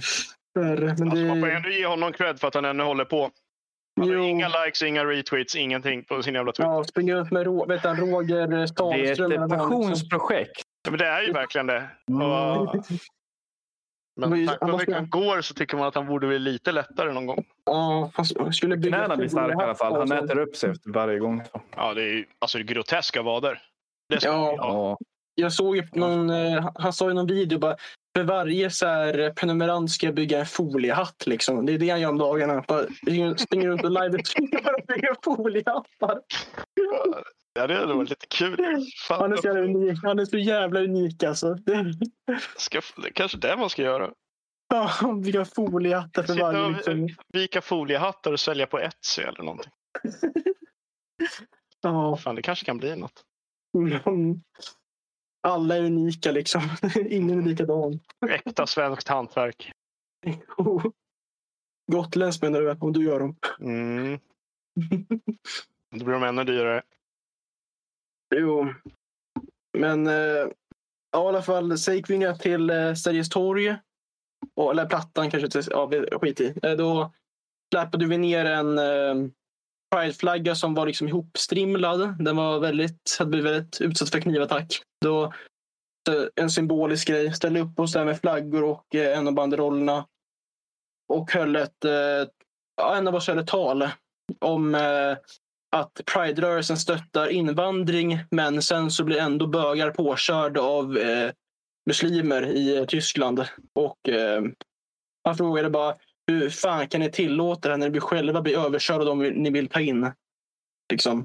[SPEAKER 4] Men
[SPEAKER 1] Alltså,
[SPEAKER 4] det...
[SPEAKER 1] man får ändå ge honom cred för att han ännu håller på. Han har inga likes, inga retweets, ingenting på sin jävla Twitter.
[SPEAKER 4] Ja, springer upp med Ro- vet han, Roger Stanström.
[SPEAKER 2] Det är ett passionsprojekt.
[SPEAKER 1] Ja, men det är ju verkligen det. Och... Men
[SPEAKER 4] Men
[SPEAKER 1] tack vare hur han går så tycker man att han borde bli lite lättare någon gång.
[SPEAKER 4] Ja, han skulle bygga...
[SPEAKER 2] Knäna blir starka i alla fall. Han äter upp sig efter varje gång.
[SPEAKER 1] Ja, det är ju alltså groteska vader. Det ska
[SPEAKER 4] Ja.
[SPEAKER 1] vi ha.
[SPEAKER 4] Jag såg ju någon, han sa i någon video bara, för varje så här prenumerant ska jag bygga en foliehatt liksom. Det är det han gör om dagarna. Bara springer runt och live-streamar bara bygger foliehattar.
[SPEAKER 1] Ja, det hade varit lite kul. Fan,
[SPEAKER 4] Han är så jävla unik. Han är så jävla unik alltså. Det...
[SPEAKER 1] Ska, kanske det man ska göra.
[SPEAKER 4] Ja, bygga foliehattar för
[SPEAKER 1] Sitta
[SPEAKER 4] varje
[SPEAKER 1] och
[SPEAKER 4] liksom.
[SPEAKER 1] vika foliehattar och sälja på Etsy eller någonting.
[SPEAKER 4] Ja.
[SPEAKER 1] Fan, det kanske kan bli något.
[SPEAKER 4] Alla är unika liksom. Ingen är likadan.
[SPEAKER 1] Äkta svenskt hantverk.
[SPEAKER 4] Gotländskt menar du, om du gör dem.
[SPEAKER 1] Mm. Då blir de ännu dyrare.
[SPEAKER 4] Jo. Men eh, ja, i alla fall så gick vi ner till eh, Sergels torg. Och, eller plattan kanske inte, ja, skit i. Eh, då släpade vi ner en eh, Pride-flagga som var liksom ihopstrimlad. Den var väldigt, hade blivit väldigt utsatt för knivattack. Då en symbolisk grej. Ställde upp oss där med flaggor och eh, en av banderollerna. Och höll ett, eh, ja, en av oss höll ett tal om eh, att Pride-rörelsen stöttar invandring, men sen så blir ändå bögar påkörda av eh, muslimer i eh, Tyskland. Och eh, han frågade bara, hur fan kan ni tillåta det när ni själva blir överkörda av dem ni vill ta in? Liksom.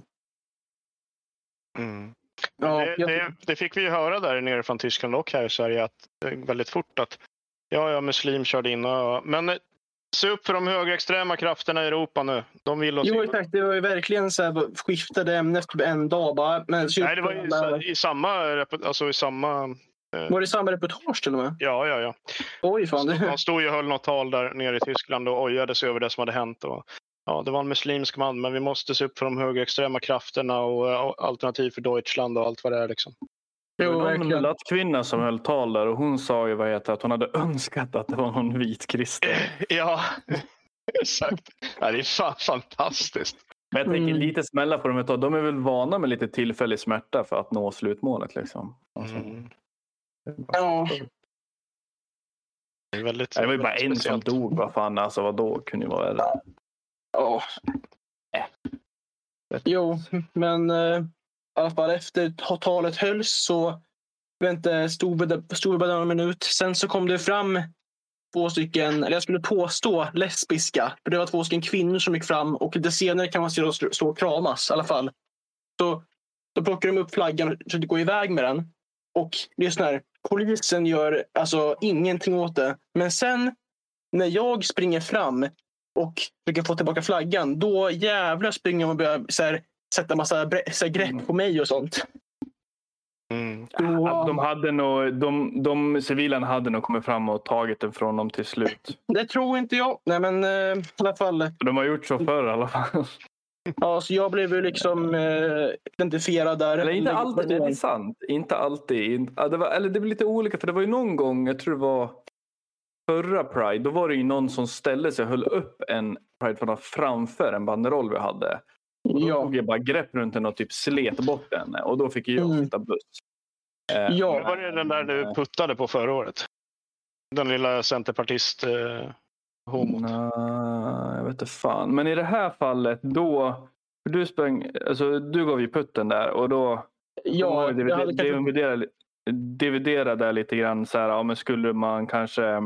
[SPEAKER 1] Mm.
[SPEAKER 4] Ja,
[SPEAKER 1] det,
[SPEAKER 4] jag...
[SPEAKER 1] det, det fick vi ju höra där nere från Tyskland och här i Sverige att väldigt fort att ja, ja, muslim körde in. Och, men se upp för de högerextrema krafterna i Europa nu. De vill oss.
[SPEAKER 4] Jo, exakt. Det var ju verkligen så här, skiftade ämne efter en dag. Bara. Men
[SPEAKER 1] nej, det var ju bara... i samma, alltså i samma... Eh...
[SPEAKER 4] Var det samma reportage till och med?
[SPEAKER 1] Ja, ja, ja.
[SPEAKER 4] Oj, fan. Det...
[SPEAKER 1] Han stod ju och höll något tal där nere i Tyskland och ojade sig över det som hade hänt. Och, ja, det var en muslimsk man, men vi måste se upp för de högerextrema krafterna och, och alternativ för Deutschland och allt vad det är liksom.
[SPEAKER 2] Det var någon mulatt kvinna som höll tal där och hon sa ju vad heter att hon hade önskat att det var någon vit kristen.
[SPEAKER 1] Ja, exakt. Ja, det är fan fantastiskt.
[SPEAKER 2] Men jag tänker
[SPEAKER 4] Mm.
[SPEAKER 2] lite smälla på dem ett tag. De är väl vana med lite tillfällig smärta för att nå slutmålet liksom. Alltså.
[SPEAKER 1] Mm.
[SPEAKER 4] Ja.
[SPEAKER 1] Det är väldigt,
[SPEAKER 2] det var ju bara en
[SPEAKER 1] speciellt.
[SPEAKER 2] som dog. Vad fan, alltså vad då kunde ju vara det?
[SPEAKER 4] Ja.
[SPEAKER 2] Äh.
[SPEAKER 4] Jo, men eh, i alla fall efter talet hölls så väntade Storbritannien en minut. Sen så kom det fram två stycken, eller jag skulle påstå lesbiska. För det var två stycken kvinnor som gick fram och lite senare kan man se dem stå och kramas i alla fall. Så då plockar de upp flaggan och försöker gå iväg med den. Och det är sån här, polisen gör alltså ingenting åt det. Men sen när jag springer fram och försöker få tillbaka flaggan, då jävlar springer man och börjar så här, sätta massa bre- så här, grepp på mig och sånt.
[SPEAKER 1] Mm.
[SPEAKER 2] Då... De, hade nog, de, de civila hade nog kommit fram och tagit den från dem till slut.
[SPEAKER 4] Det tror inte jag. Nej, men eh, i alla fall.
[SPEAKER 2] De har gjort så förr i alla fall.
[SPEAKER 4] Ja, så jag blev ju liksom eh, identifierad där.
[SPEAKER 2] Eller inte alltid, det är sant. Inte alltid. Ja, det var, eller det var lite olika, för det var ju någon gång, jag tror det var förra Pride, då var det ju någon som ställde sig och höll upp en Pride framför en banderoll vi hade. Och då
[SPEAKER 4] Ja.
[SPEAKER 2] tog jag bara grepp runt den och typ slet bort den. Och då fick jag
[SPEAKER 4] Mm.
[SPEAKER 2] sitta buss. Eh,
[SPEAKER 4] Ja.
[SPEAKER 1] Men var det den där du puttade på förra året? Den lilla centerpartist eh, homot.
[SPEAKER 2] Nej, jag vet inte fan. Men i det här fallet då, du sprang, alltså du gav ju putten där och då
[SPEAKER 4] Ja,
[SPEAKER 2] då
[SPEAKER 4] jag hade kanske...
[SPEAKER 2] dividerade, dividerade där lite grann så här, ja, men skulle man kanske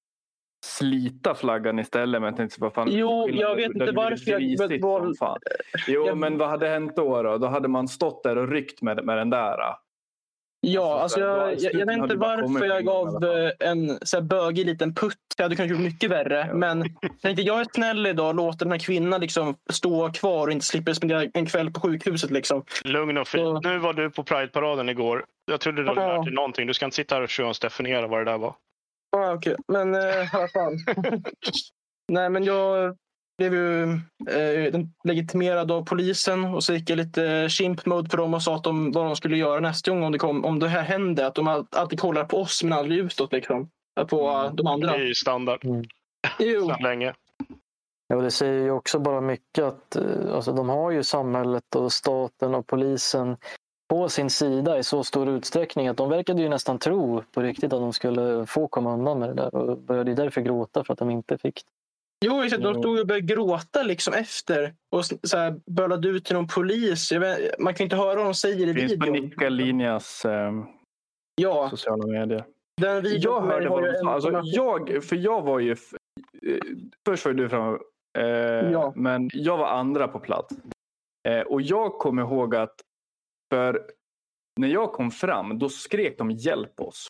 [SPEAKER 2] slita flaggan istället, men jag tänkte vad fan.
[SPEAKER 4] Jo,
[SPEAKER 2] skillnad,
[SPEAKER 4] jag vet
[SPEAKER 2] det
[SPEAKER 4] inte
[SPEAKER 2] hade blivit
[SPEAKER 4] varför jag-
[SPEAKER 2] grisigt
[SPEAKER 4] var-
[SPEAKER 2] som fan. Jo,
[SPEAKER 4] jag-
[SPEAKER 2] men vad hade hänt då, då? Då hade man stått där och ryckt med, med den där.
[SPEAKER 4] Ja, alltså
[SPEAKER 2] Alltså,
[SPEAKER 4] jag,
[SPEAKER 2] i
[SPEAKER 4] jag,
[SPEAKER 2] slutet
[SPEAKER 4] jag vet
[SPEAKER 2] hade
[SPEAKER 4] inte
[SPEAKER 2] det bara
[SPEAKER 4] varför
[SPEAKER 2] kommit
[SPEAKER 4] jag
[SPEAKER 2] en gång i
[SPEAKER 4] gav
[SPEAKER 2] alla fall.
[SPEAKER 4] eh, en så här bögig liten putt. Jag hade kanske gjort mycket värre.
[SPEAKER 2] Ja.
[SPEAKER 4] Men jag tänkte, jag är snäll idag och låter den här kvinnan liksom stå kvar och inte slipper spendera en kväll på sjukhuset. Liksom.
[SPEAKER 1] Lugn och fin.
[SPEAKER 4] Så-
[SPEAKER 1] Nu var du på Pride-paraden igår. Jag trodde du hade
[SPEAKER 4] Ja.
[SPEAKER 1] lärt dig någonting. Du ska inte sitta här och försöka definiera vad det där var.
[SPEAKER 4] Ah, okej. Men eh, i alla fall. Nej, men jag blev ju eh, legitimerad av polisen och så gick jag lite chimp mode på dem och sa att de, vad de skulle göra nästa gång om det, kom, om det här hände. Att de all- alltid kollar på oss men aldrig utåt. Liksom. På uh, de
[SPEAKER 1] Det
[SPEAKER 4] andra.
[SPEAKER 1] är ju standard.
[SPEAKER 4] Jo.
[SPEAKER 1] så länge.
[SPEAKER 3] Ja, det säger ju också bara mycket att eh, alltså, de har ju samhället och staten och polisen på sin sida i så stor utsträckning att de verkade ju nästan tro på riktigt att de skulle få komma undan med det där och började därför gråta för att de inte fick.
[SPEAKER 4] Jo, exakt. De stod och började gråta liksom efter och så här bölade ut till någon polis. Jag vet, man kan inte höra vad de säger i
[SPEAKER 2] Det finns på
[SPEAKER 4] videon.
[SPEAKER 2] Nicka Linjas eh,
[SPEAKER 4] Ja,
[SPEAKER 2] sociala medier.
[SPEAKER 4] den videon
[SPEAKER 2] Jag hörde
[SPEAKER 4] har
[SPEAKER 2] vad
[SPEAKER 4] ju
[SPEAKER 2] de
[SPEAKER 4] en-
[SPEAKER 2] sa. Alltså, jag, för jag var ju... eh, Först var ju du framme. Eh,
[SPEAKER 4] Ja.
[SPEAKER 2] Men jag var andra på plats. Eh, och jag kommer ihåg att för när jag kom fram, då skrek de hjälp oss.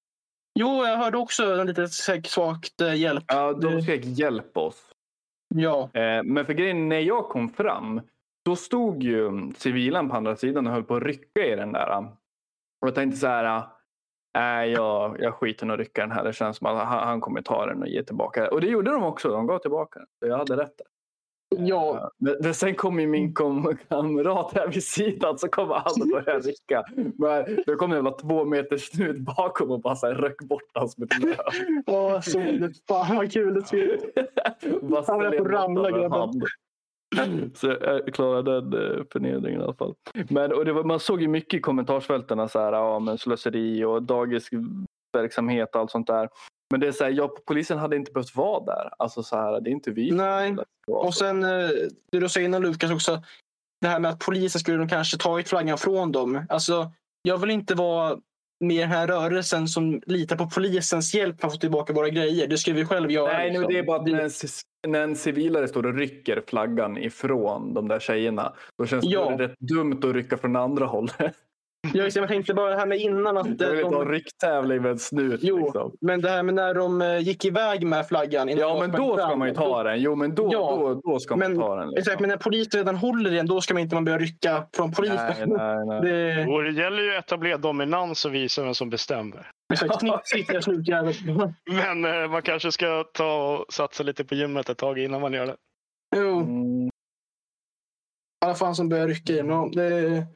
[SPEAKER 4] Jo, jag hörde också en lite svagt eh, hjälp.
[SPEAKER 2] Ja, de
[SPEAKER 4] Det-
[SPEAKER 2] skrek hjälp oss.
[SPEAKER 4] Ja,
[SPEAKER 2] Eh, men för grejen, när jag kom fram, då stod ju civilen på andra sidan och höll på att rycka i den där. Och jag tänkte så här, nej, jag, jag skiter och rycka den här. Det känns som att han, han kommer ta den och ge tillbaka. Och det gjorde de också, de gav tillbaka den. Så jag hade rätt där.
[SPEAKER 4] ja.
[SPEAKER 2] Men, men sen kom ju min kom, kamrat här vid sidan, så kom han och började rycka. Men då kom det väl två meter snut bakom och bara så här röck bort hans som ett löv.
[SPEAKER 4] Åh, så det fan vad kul det ser ut.
[SPEAKER 2] Bara
[SPEAKER 4] Han höll på att ramla,
[SPEAKER 2] med
[SPEAKER 4] grabben.
[SPEAKER 2] hand. Så jag klarade den eh, förnedringen i alla fall. Men, och det var, man såg ju mycket i kommentarsfälten så här, ja, men slöseri och dagisverksamhet och allt sånt där. Men det är så här, ja, polisen hade inte behövt vara där. Alltså så här, det är inte vi.
[SPEAKER 4] Nej. Och sen, eh, det du säger innan Lukas också, det här med att polisen skulle de kanske tagit flaggan från dem. Alltså, jag vill inte vara med i den här rörelsen som litar på polisens hjälp för att få tillbaka våra grejer. Det ska vi själv göra.
[SPEAKER 2] Nej, nu,
[SPEAKER 4] liksom.
[SPEAKER 2] det är bara att när en, när en civilare står och rycker flaggan ifrån de där tjejerna, då känns
[SPEAKER 4] Ja.
[SPEAKER 2] det rätt dumt att rycka från andra hållet.
[SPEAKER 4] Jag, jag tänkte bara det här med innan att...
[SPEAKER 2] Jag vill inte ha en
[SPEAKER 4] de,
[SPEAKER 2] rycktävling med en snut.
[SPEAKER 4] jo,
[SPEAKER 2] Liksom.
[SPEAKER 4] men det här med när de eh, gick iväg med flaggan. innan
[SPEAKER 2] Ja,
[SPEAKER 4] de
[SPEAKER 2] men
[SPEAKER 4] sprang
[SPEAKER 2] då ska
[SPEAKER 4] fram.
[SPEAKER 2] man ju ta den. Jo, men då,
[SPEAKER 4] Ja,
[SPEAKER 2] då, då ska man
[SPEAKER 4] men-
[SPEAKER 2] ta den. Liksom.
[SPEAKER 4] Exakt, men när polisen redan håller i den, då ska man inte man börja rycka från polisen.
[SPEAKER 2] Nej, nej, nej.
[SPEAKER 4] Det,
[SPEAKER 1] Och det gäller ju att etablera dominans och visa vem som bestämmer.
[SPEAKER 4] exakt, snitsigt jag slutjävel.
[SPEAKER 1] Men eh, man kanske ska ta och satsa lite på gymmet ett tag innan man gör det.
[SPEAKER 4] Jo,
[SPEAKER 2] Mm.
[SPEAKER 4] alla fan som börjar rycka in. Ja, det...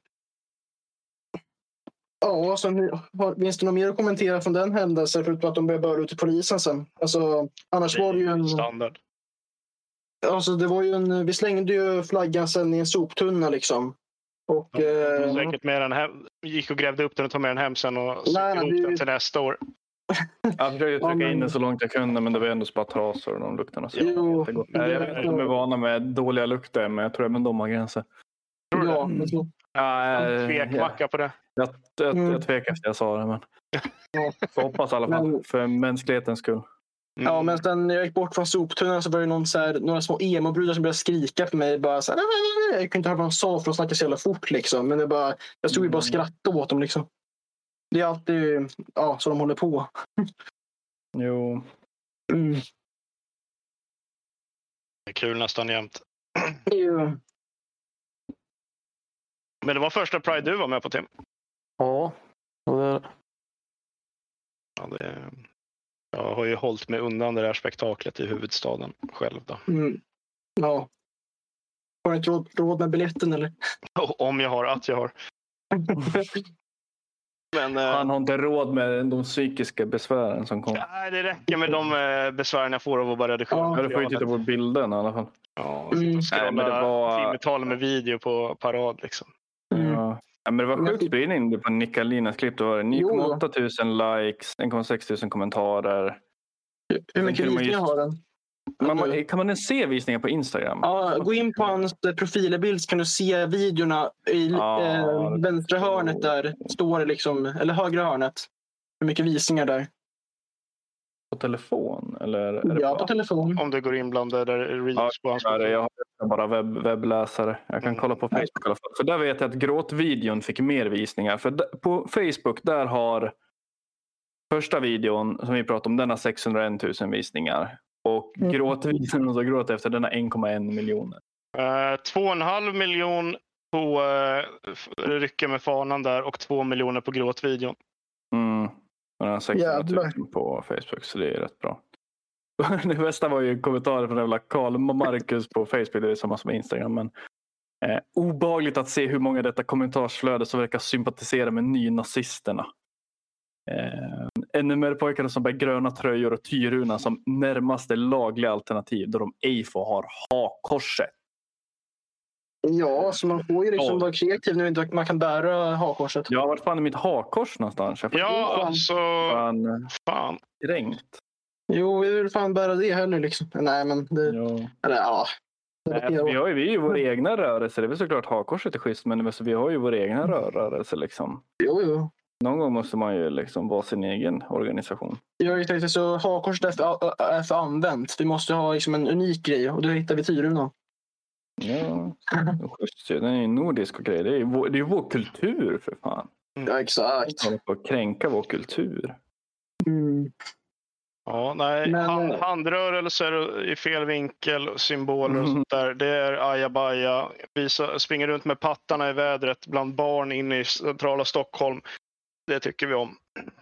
[SPEAKER 4] Ja, så har, finns det något mer att kommentera från den händelsen förutom att de börjar böra ut till polisen sen? Alltså, annars var det ju en...
[SPEAKER 1] Standard.
[SPEAKER 4] Alltså, det var ju en... Vi slängde ju flaggan sen i en soptunna liksom. Och...
[SPEAKER 1] Ja,
[SPEAKER 4] Eh,
[SPEAKER 1] säkert med den hem, gick och grävde upp den och tog med den hem sen och sydde
[SPEAKER 4] nej,
[SPEAKER 1] ihop
[SPEAKER 4] det-
[SPEAKER 1] den till nästa år.
[SPEAKER 2] Jag försökte
[SPEAKER 4] Ja,
[SPEAKER 2] trycka
[SPEAKER 4] men-
[SPEAKER 2] in den så långt jag kunde, men det var ändå bara trasor och de luktarna. Så
[SPEAKER 4] Jo,
[SPEAKER 2] det går. Nej, jag vet inte om de är vana med dåliga lukter, men jag tror även de har gränser.
[SPEAKER 1] Tror du
[SPEAKER 4] ja,
[SPEAKER 1] det?
[SPEAKER 4] jag tror-
[SPEAKER 2] Ja, eh,
[SPEAKER 1] Tvekmacka på det.
[SPEAKER 2] Jag, jag,
[SPEAKER 4] Mm.
[SPEAKER 2] jag tvekar efter jag sa det, men
[SPEAKER 4] Ja.
[SPEAKER 2] jag hoppas i alla fall,
[SPEAKER 4] Men-
[SPEAKER 2] för mänsklighetens skull.
[SPEAKER 1] Mm.
[SPEAKER 4] Ja, men sen när jag gick bort från soptunnan så var det någon så här, några små emo-brudar som började skrika på mig. Bara så här, jag kunde inte höra vad de sa för de snackade så jävla fort. Liksom. Men det bara, jag stod ju bara och skrattade åt dem. Liksom. Det är alltid ja, så de håller på.
[SPEAKER 2] Jo.
[SPEAKER 4] Mm.
[SPEAKER 1] Det är kul nästan jämt.
[SPEAKER 4] Jo.
[SPEAKER 1] Men det var första Pride du var med på, Tim.
[SPEAKER 3] Ja, och det,
[SPEAKER 1] Ja, det, jag har ju hållit mig undan det där spektaklet i huvudstaden själv då.
[SPEAKER 4] Mm. Ja. Har du inte råd, råd med biljetten eller?
[SPEAKER 1] Om jag har, att jag har. Men eh,
[SPEAKER 2] Han har inte råd med de psykiska besvären som kommer.
[SPEAKER 1] nej, det räcker med de eh, besvären jag får av att bara redigera.
[SPEAKER 4] Ja,
[SPEAKER 2] Ja, du får ju titta på bilden i alla fall.
[SPEAKER 1] Ja,
[SPEAKER 4] Mm.
[SPEAKER 1] mm.
[SPEAKER 2] Nej, men det var-
[SPEAKER 1] timtal med video på parad liksom.
[SPEAKER 4] Mm.
[SPEAKER 2] Ja. Ja, men det var sjukt spridning på Nicalinas klipp. Det var nio komma åtta tusen likes, en komma sex tusen kommentarer.
[SPEAKER 4] Hur mycket
[SPEAKER 2] Sen kunde man
[SPEAKER 4] visningar
[SPEAKER 2] just-
[SPEAKER 4] har den?
[SPEAKER 2] Man, man, kan man ens se visningar på Instagram?
[SPEAKER 4] Ja, gå in på hans eh, profilbild så kan du se videorna i
[SPEAKER 2] Ja,
[SPEAKER 4] eh,
[SPEAKER 2] det-
[SPEAKER 4] vänstra hörnet där. Står det liksom, eller högra hörnet. Hur mycket visningar där?
[SPEAKER 2] På telefon? Eller är det
[SPEAKER 4] Ja,
[SPEAKER 2] bara-
[SPEAKER 4] på telefon.
[SPEAKER 1] Om du går in bland det där reels på hans
[SPEAKER 2] Ja, det- jag har bara webb, webbläsare. Jag kan
[SPEAKER 1] Mm.
[SPEAKER 2] kolla på Facebook i alla fall. För där vet jag att gråtvideon fick mer visningar. För d- på Facebook där har första videon som vi pratade om, den har sexhundratusen visningar. Och
[SPEAKER 4] Mm.
[SPEAKER 2] gråtvideon som gråter efter, den har en komma en miljoner.
[SPEAKER 1] Eh, två och en halv miljon på uh, rycka med fanan där och två miljoner på gråtvideon.
[SPEAKER 2] Mm. Och den har sexhundratusen
[SPEAKER 4] Jävlar.
[SPEAKER 2] på Facebook, så det är rätt bra. Det bästa var ju kommentarer från jävla Karl Marcus på Facebook, det är samma som Instagram. Men eh, obehagligt att se hur många i detta kommentarsflöde som verkar sympatisera med nynazisterna. Eh, ännu mer pojkarna som bär gröna tröjor och tyruna som närmaste lagliga alternativ då de ej får ha hakkorset.
[SPEAKER 4] Ja, så man får ju liksom
[SPEAKER 2] Ja.
[SPEAKER 4] vara kreativ när inte man kan bära hakkorset.
[SPEAKER 2] Ja, vart fan är mitt hakkors någonstans? Jag får
[SPEAKER 1] Ja,
[SPEAKER 4] fan.
[SPEAKER 1] alltså...
[SPEAKER 2] fan
[SPEAKER 1] Fan.
[SPEAKER 2] kränkt.
[SPEAKER 4] Jo, vi vill fan bära det heller liksom. Nej, men det...
[SPEAKER 2] Ja.
[SPEAKER 4] Eller ja.
[SPEAKER 2] Nej, vi har ju, vi är ju vår egna rörelse. Det är väl såklart hakkorset är schysst, men vi har ju vår egna rörelse liksom.
[SPEAKER 4] Jo, jo.
[SPEAKER 2] Någon gång måste man ju liksom vara sin egen organisation.
[SPEAKER 4] Jag tänkte så hakkorset är för, är för använt. Vi måste ha liksom en unik grej och då hittar vi tyruna.
[SPEAKER 2] Ja, schysst ju. Den är ju nordisk och grej. Det är ju vår, det är ju vår kultur för fan.
[SPEAKER 4] Ja, exakt.
[SPEAKER 2] Håller på att kränka vår kultur.
[SPEAKER 4] Mm.
[SPEAKER 1] Ja, nej.
[SPEAKER 4] Men-
[SPEAKER 1] Hand, handrörelser i fel vinkel, symboler och
[SPEAKER 2] Mm.
[SPEAKER 1] sånt där. Det är ajabaja. Visa, springer runt med pattarna i vädret bland barn inne i centrala Stockholm. Det tycker vi om.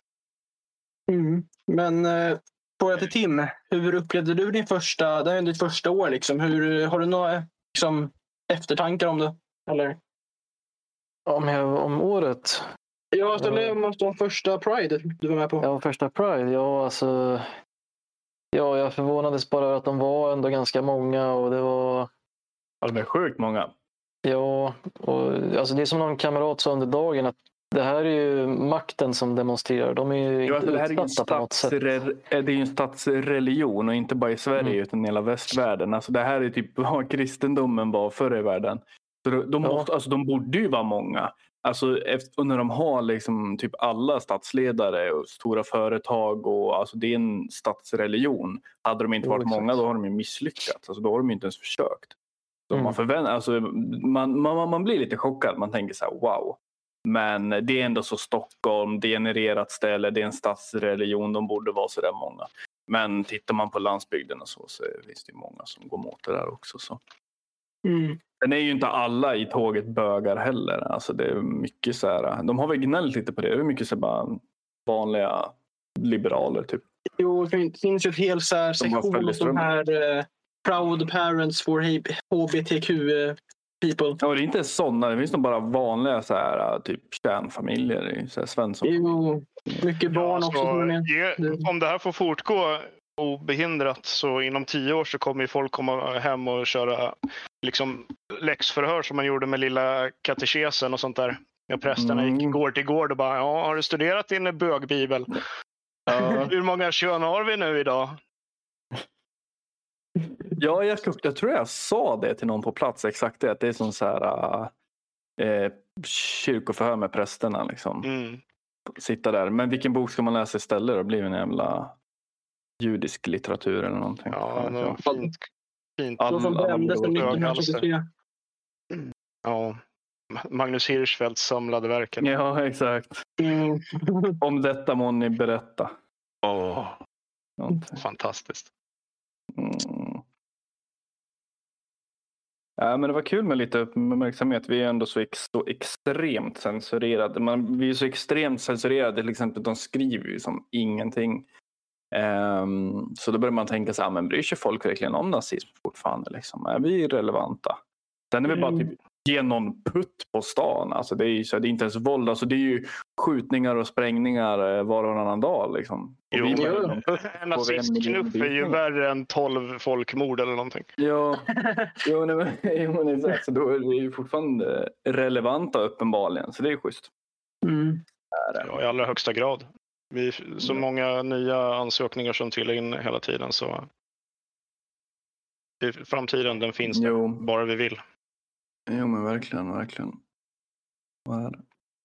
[SPEAKER 4] Mm. Men eh, fråga till Tim. Hur upplevde du din första, det är ditt första år liksom. Hur, har du några liksom, eftertankar om det? Eller?
[SPEAKER 3] Om, jag, om året?
[SPEAKER 4] Ja, så det måste vara första Pride du var med på.
[SPEAKER 3] Ja, första Pride. Ja, alltså... Ja, jag förvånades bara över att de var ändå ganska många och det var...
[SPEAKER 2] Ja, de är sjukt många.
[SPEAKER 3] Ja, och alltså det är som någon kamrat sa under dagen att det här är ju makten som demonstrerar. De är ju
[SPEAKER 2] Ja,
[SPEAKER 3] inte
[SPEAKER 2] alltså, det här är ju en,
[SPEAKER 3] utsatta på något sätt.
[SPEAKER 2] statsre- det är ju en statsreligion och inte bara i Sverige
[SPEAKER 3] Mm.
[SPEAKER 2] utan i hela västvärlden. Alltså, det här är typ vad kristendomen var förr i världen. Så de, de,
[SPEAKER 3] Ja.
[SPEAKER 2] måste, alltså, de borde ju vara många. Alltså, efter, och när de har liksom typ alla statsledare och stora företag och alltså, det är en statsreligion. Hade de inte
[SPEAKER 3] Jo,
[SPEAKER 2] varit
[SPEAKER 3] exakt.
[SPEAKER 2] många då har de ju misslyckats. Alltså, då har de ju inte ens försökt. Så
[SPEAKER 3] Mm.
[SPEAKER 2] man, förväntar, alltså, man, man, man blir lite chockad. Man tänker så här, wow. Men det är ändå så Stockholm, det är genererat ställe, det är en stadsreligion, de borde vara så där många. Men tittar man på landsbygden och så, så finns det många som går mot det där också. Så.
[SPEAKER 4] Mm.
[SPEAKER 2] Sen är ju inte alla i tåget bögar heller. Alltså det är mycket så här, de har väl gnällt lite på det. Det är mycket så här bara vanliga liberaler typ.
[SPEAKER 4] Jo, det finns ju ett helt så här
[SPEAKER 2] Som bara
[SPEAKER 4] sektion
[SPEAKER 2] följer
[SPEAKER 4] av de
[SPEAKER 2] strömmen.
[SPEAKER 4] här eh, Proud Parents for H B T Q eh, people.
[SPEAKER 2] Ja, det är inte sådana, det finns nog bara vanliga så här typ kärnfamiljer i så här Svensson.
[SPEAKER 4] Jo, mycket barn
[SPEAKER 1] Ja,
[SPEAKER 4] också.
[SPEAKER 1] så
[SPEAKER 4] Som är med.
[SPEAKER 1] ge, om det här får fortgå obehindrat så inom tio år så kommer ju folk komma hem och köra liksom läxförhör som man gjorde med lilla katekesen och sånt där. Ja, prästerna
[SPEAKER 2] Mm.
[SPEAKER 1] gick gård till gård och bara, ja, har du studerat din bögbibel?
[SPEAKER 2] Ja.
[SPEAKER 1] Hur många kön har vi nu idag?
[SPEAKER 2] Ja, jag, jag tror jag sa det till någon på plats exakt det. Att det är som så här äh, kyrkoförhör med prästerna liksom.
[SPEAKER 1] Mm.
[SPEAKER 2] Sitta där. Men vilken bok ska man läsa istället? Det blir en jävla judisk litteratur eller någonting.
[SPEAKER 1] Ja,
[SPEAKER 2] Fan,
[SPEAKER 1] no, fint. fint.
[SPEAKER 2] All-
[SPEAKER 4] De som
[SPEAKER 2] alla
[SPEAKER 4] brändes
[SPEAKER 2] borde vara
[SPEAKER 4] nittonhundratrettiotre.
[SPEAKER 1] Ja. Magnus Hirschfeldts samlade verk. eller?
[SPEAKER 2] Ja, exakt.
[SPEAKER 4] Mm.
[SPEAKER 2] Om detta må ni berätta.
[SPEAKER 1] Åh,
[SPEAKER 2] Någonting.
[SPEAKER 1] fantastiskt.
[SPEAKER 2] Mm. Ja, men det var kul med lite uppmärksamhet. Vi är ändå så, ex- så extremt censurerade. Man, vi är så extremt censurerade. Till exempel, de skriver ju som ingenting. Ehm, så då börjar man tänka så här, men bryr sig folk verkligen om nazism fortfarande? Liksom? Är vi relevanta? Sen är vi bara typ ge någon putt på stan. Alltså, det är ju så, det är inte ens våld. Alltså, det är ju skjutningar och sprängningar eh, var och annan dag. Liksom. Och
[SPEAKER 1] Jo,
[SPEAKER 2] vi-
[SPEAKER 1] men en nazistknuff är ju värre än tolv folkmord eller någonting.
[SPEAKER 2] Ja, jo, nej, men, jo, men exakt. Så då är vi ju fortfarande relevanta uppenbarligen. Så det är schysst.
[SPEAKER 4] Mm.
[SPEAKER 1] Ja, i allra högsta grad. Vi, så
[SPEAKER 2] Ja.
[SPEAKER 1] många nya ansökningar som trillar in hela tiden så i framtiden den finns där,
[SPEAKER 2] Jo,
[SPEAKER 1] bara vi vill.
[SPEAKER 2] jo men verkligen, verkligen. Vad är det?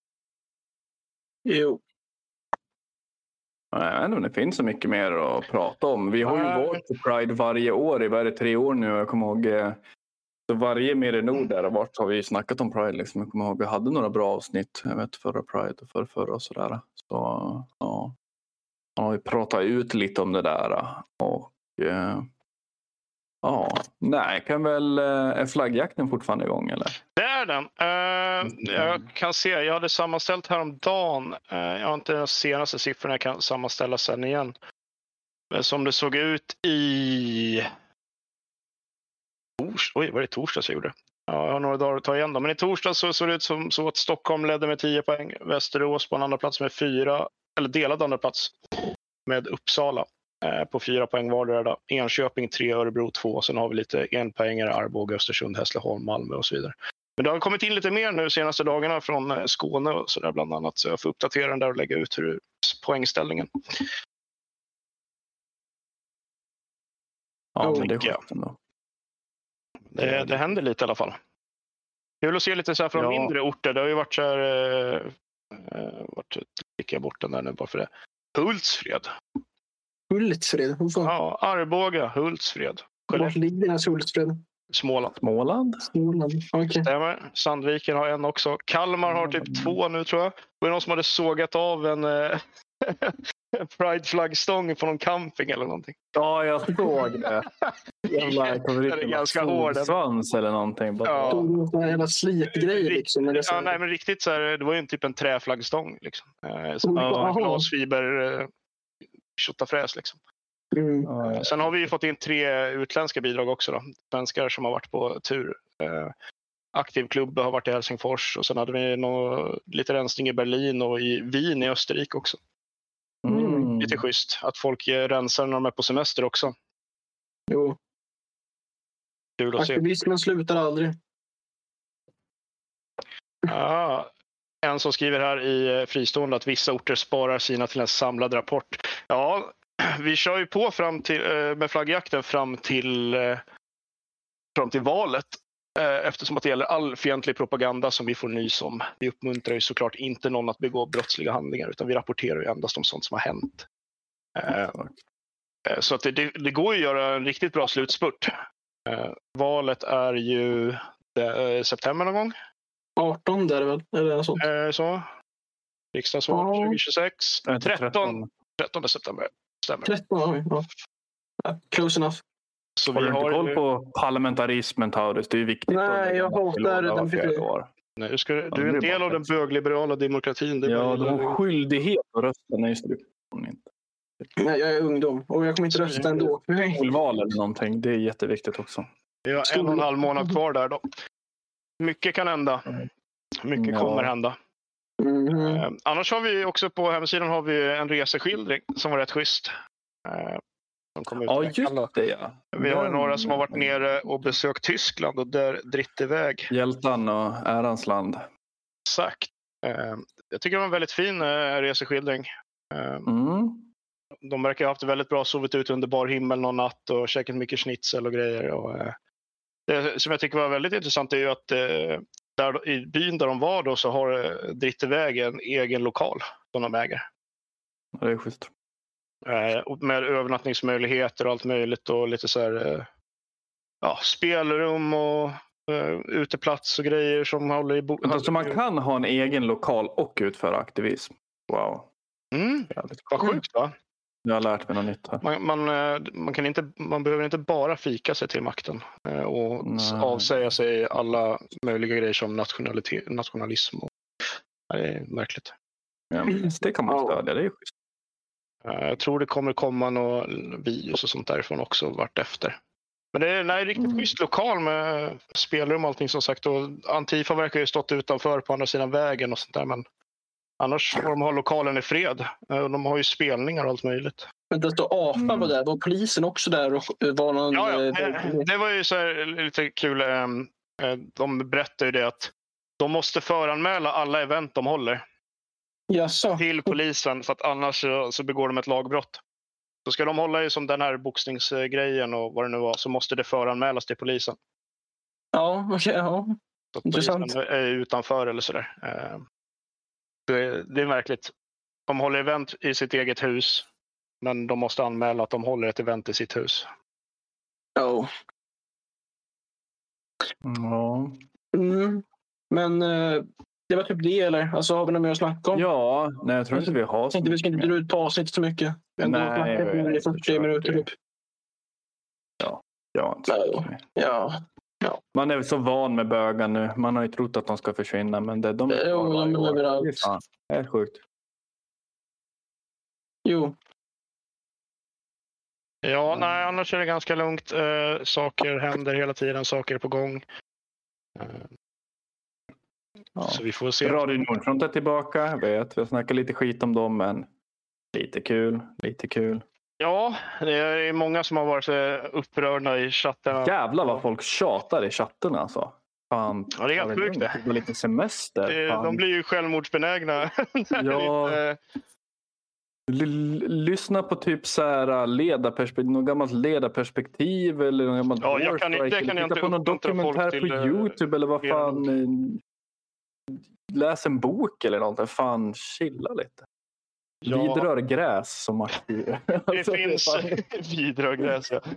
[SPEAKER 4] Jo.
[SPEAKER 2] Nej, jag vet inte om det finns så mycket mer att prata om. Vi har ju
[SPEAKER 1] Nej.
[SPEAKER 2] varit på Pride varje år i vad är det, tre år nu. Jag kommer ihåg eh, så varje mer i nord där vart har vi snackat om Pride. Liksom. Jag kommer ihåg vi hade några bra avsnitt. Jag vet förra Pride och förra, förra och sådär. Så ja, ja, vi pratat ut lite om det där. Och eh, ja, nej, kan väl, eh, är flaggjakten fortfarande igång eller?
[SPEAKER 1] Det är den. Uh, jag kan se, jag hade sammanställt häromdagen. Uh, jag har inte de senaste siffrorna, jag kan sammanställa sen igen. Men som det såg ut i... Tors... Oj, var det torsdags jag gjorde? Ja, jag har några dagar att ta igen då. Men i torsdags så såg det ut som så att Stockholm ledde med tio poäng. Västerås på en andra plats med fyra. eller delad andra plats med Uppsala eh, på fyra poäng vardera. Enköping tre, Örebro två. Sen har vi lite enpoängare, Arboga, Östersund, Hässleholm, Malmö och så vidare. Men det har kommit in lite mer nu senaste dagarna från Skåne och så där bland annat. Så jag får uppdatera den där och lägga ut hur poängställningen.
[SPEAKER 2] Ja, men det är
[SPEAKER 1] Ja.
[SPEAKER 2] sjukt ändå.
[SPEAKER 1] Det, det händer lite i alla fall. Kul att se lite så här från
[SPEAKER 2] Ja.
[SPEAKER 1] mindre orter. Det har ju varit så här... Eh, vart gick jag bort den där nu bara för det. Hultsfred.
[SPEAKER 4] Hultsfred? Hur fan?
[SPEAKER 1] Ja, Arboga, Hultsfred.
[SPEAKER 4] Vart ligger den här Hultsfred?
[SPEAKER 1] Småland.
[SPEAKER 2] Småland?
[SPEAKER 4] Småland. Okej.
[SPEAKER 1] Stämmer. Sandviken har en också. Kalmar har typ två nu tror jag. Det var någon som hade sågat av en eh, Pride-flaggstång på någon camping eller någonting.
[SPEAKER 2] Ja, jag såg det. Jävla,
[SPEAKER 1] Den är ganska hård.
[SPEAKER 2] Svans eller någonting. Bara,
[SPEAKER 1] Ja.
[SPEAKER 4] Stor jävla slipgrej liksom. Eller så.
[SPEAKER 1] Ja, nej, men riktigt så här, det var ju en typ en träflaggstång liksom. Eh, som
[SPEAKER 4] Ja.
[SPEAKER 1] var en glasfiber eh, tjottafräs liksom.
[SPEAKER 4] Mm.
[SPEAKER 2] Ja,
[SPEAKER 1] Sen har vi ju fått in tre utländska bidrag också då. Svenskar som har varit på tur. Eh, aktiv klubb har varit i Helsingfors och sen hade vi nå, lite rensning i Berlin och i Wien i Österrike också.
[SPEAKER 2] Mm.
[SPEAKER 1] Lite schysst att folk eh, rensar när de är på semester också.
[SPEAKER 4] Jo.
[SPEAKER 1] Kul att se.
[SPEAKER 4] Aktivismen slutar aldrig.
[SPEAKER 1] Ja, en som skriver här i eh, fristående att vissa orter sparar sina till en samlad rapport. Ja, vi kör ju på fram till, eh, med flaggjakten fram till, eh, fram till valet. Eh, eftersom att det gäller all fientlig propaganda som vi får nys om. Vi uppmuntrar ju såklart inte någon att begå brottsliga handlingar utan vi rapporterar ju endast om sånt som har hänt. Eh, eh, så att det, det, det går ju att göra en riktigt bra slutspurt. Eh, valet är ju det, eh, september någon gång.
[SPEAKER 4] arton där väl? Eller något sånt.
[SPEAKER 1] Eh, så. Riksdagsval
[SPEAKER 4] Ja.
[SPEAKER 1] tjugo tjugosex.
[SPEAKER 2] Äh,
[SPEAKER 1] tretton, tretton september. Stämmer.
[SPEAKER 4] tretton, oj, ja. Ja, close enough.
[SPEAKER 1] Så
[SPEAKER 2] Har
[SPEAKER 1] vi
[SPEAKER 2] du inte
[SPEAKER 1] har
[SPEAKER 2] koll
[SPEAKER 1] ju...
[SPEAKER 2] på parlamentarismen, Taurus? Det är ju viktigt.
[SPEAKER 4] Nej, jag hatar den.
[SPEAKER 2] fjärde år.
[SPEAKER 1] Nej, ska,
[SPEAKER 2] Ja,
[SPEAKER 1] du är
[SPEAKER 2] det
[SPEAKER 1] en
[SPEAKER 2] är
[SPEAKER 1] del
[SPEAKER 2] bara
[SPEAKER 1] av den
[SPEAKER 2] fett.
[SPEAKER 1] bögliberala demokratin. Det är
[SPEAKER 2] Ja,
[SPEAKER 1] bara-
[SPEAKER 2] de har skyldighet att rösta. Nej, just det. Inte.
[SPEAKER 4] Nej, jag är ungdom och jag kommer inte rösta ändå.
[SPEAKER 2] Skolval eller någonting. Det är jätteviktigt också.
[SPEAKER 1] Vi har en och en halv månad kvar där då. Mycket kan hända. Mycket
[SPEAKER 2] Ja.
[SPEAKER 1] kommer hända.
[SPEAKER 4] Mhm.
[SPEAKER 1] Eh, annars har vi också på hemsidan har vi en reseskildring som var rätt schysst. Eh, som kom ut
[SPEAKER 2] Ja,
[SPEAKER 1] i veckan då.
[SPEAKER 2] just det. Ja.
[SPEAKER 1] Vi har några som har varit nere och besökt Tyskland och där dritt iväg.
[SPEAKER 2] Hjältan och ärans land.
[SPEAKER 1] Exakt. Eh, jag tycker det var en väldigt fin eh, reseskildring. Eh,
[SPEAKER 2] Mm.
[SPEAKER 1] de verkar ha haft det väldigt bra, sovit ut under bar himmel någon natt och käkat mycket schnitzel och grejer. Och, eh, det som jag tycker var väldigt intressant är ju att eh, där, i byn där de var då så har eh, dritt iväg en egen lokal som de äger.
[SPEAKER 2] Ja, det är schysst.
[SPEAKER 1] Eh, och med övernattningsmöjligheter och allt möjligt och lite så här eh, ja, spelrum och eh, uteplats och grejer som håller i bo-
[SPEAKER 2] Alltså man kan ha en egen lokal och utföra aktivism. Wow.
[SPEAKER 1] Mm,
[SPEAKER 2] Jävligt
[SPEAKER 1] vad
[SPEAKER 2] coolt.
[SPEAKER 1] sjukt va?
[SPEAKER 2] Jag har lärt mig något nytt här.
[SPEAKER 1] Man, man, eh, man, kan inte, man behöver inte bara fika sig till makten eh, och
[SPEAKER 2] Nej.
[SPEAKER 1] avsäga sig alla möjliga grejer som nationalitet, nationalism. Och, ja, det är märkligt.
[SPEAKER 2] Ja, men det kan man
[SPEAKER 4] Ja.
[SPEAKER 2] stödja. Det är schysst.
[SPEAKER 1] Eh, jag tror det kommer komma några videos och sånt därifrån också vart efter. Men det är nej, riktigt
[SPEAKER 4] Mm.
[SPEAKER 1] schysst lokal med spelrum och allting som sagt. Och Antifa verkar ju stått utanför på andra sidan vägen och sånt där. Men annars får de ha lokalen i fred. Eh, och de har ju spelningar och allt möjligt.
[SPEAKER 4] Men det står A F A var där. Var polisen också där och var någon...
[SPEAKER 1] Ja, ja.
[SPEAKER 4] eh,
[SPEAKER 1] Eh, Det var ju så här lite kul. eh, eh, De berättar ju det att de måste föranmäla alla event de håller
[SPEAKER 4] Jaså?
[SPEAKER 1] till polisen för att annars så, så begår de ett lagbrott. Så ska de hålla ju som den här boxningsgrejen och vad det nu var så måste det föranmälas till polisen.
[SPEAKER 4] Ja, okej. ja.
[SPEAKER 1] Så att
[SPEAKER 4] Intressant.
[SPEAKER 1] polisen är utanför eller sådär. Eh, Det, det är märkligt. De håller event i sitt eget hus men de måste anmäla att de håller ett event i sitt hus.
[SPEAKER 4] Ja.
[SPEAKER 2] Ja.
[SPEAKER 4] Mm. Men eh, det var typ det, eller? Alltså, har vi något mer att snacka om?
[SPEAKER 2] ja, nej jag tror inte vi har
[SPEAKER 4] Jag tänkte vi ska inte dra ut på avsnittet så mycket. Ändå
[SPEAKER 2] Nej,
[SPEAKER 4] snackat
[SPEAKER 2] jag vet.
[SPEAKER 4] i fyrtio minuter typ.
[SPEAKER 2] Ja, inte så mycket mer.
[SPEAKER 4] Ja.
[SPEAKER 2] Man är väl så van med bögar nu. Man har ju trott att de ska försvinna. Men det, de är
[SPEAKER 4] Jo,
[SPEAKER 2] kvar varje
[SPEAKER 4] de är
[SPEAKER 2] år.
[SPEAKER 4] överallt.
[SPEAKER 2] Det är fan helt sjukt.
[SPEAKER 4] Jo.
[SPEAKER 1] Ja, nej, annars är det ganska lugnt. Eh, saker händer hela tiden, saker är på gång. Eh,
[SPEAKER 2] Ja.
[SPEAKER 1] Så vi får se.
[SPEAKER 2] Radio Nordfront är tillbaka. Jag vet, vi har snackat lite skit om dem. Men Lite kul, lite kul.
[SPEAKER 1] Ja, det är många som har varit upprörda i chatten.
[SPEAKER 2] Jävlar vad folk tjatar i chatten alltså. Fan,
[SPEAKER 1] Ja, det är helt sjukt det.
[SPEAKER 2] Det var lite semester.
[SPEAKER 1] Det,
[SPEAKER 2] fan.
[SPEAKER 1] De blir ju självmordsbenägna.
[SPEAKER 2] Ja.
[SPEAKER 1] lite...
[SPEAKER 2] L- lyssna på typ så här ledarperspektiv, något gammalt ledarperspektiv eller något gammalt
[SPEAKER 1] Ja, jag kan, det kan jag
[SPEAKER 2] titta
[SPEAKER 1] inte
[SPEAKER 2] på någon dokumentär
[SPEAKER 1] till,
[SPEAKER 2] på YouTube eller vad fan. eh, Läs en bok eller något. Fan, chilla lite.
[SPEAKER 1] Ja.
[SPEAKER 2] Vidrör gräs som aktiv.
[SPEAKER 1] Det
[SPEAKER 2] Alltså,
[SPEAKER 1] finns
[SPEAKER 2] fan.
[SPEAKER 1] vidrör gräs, ja.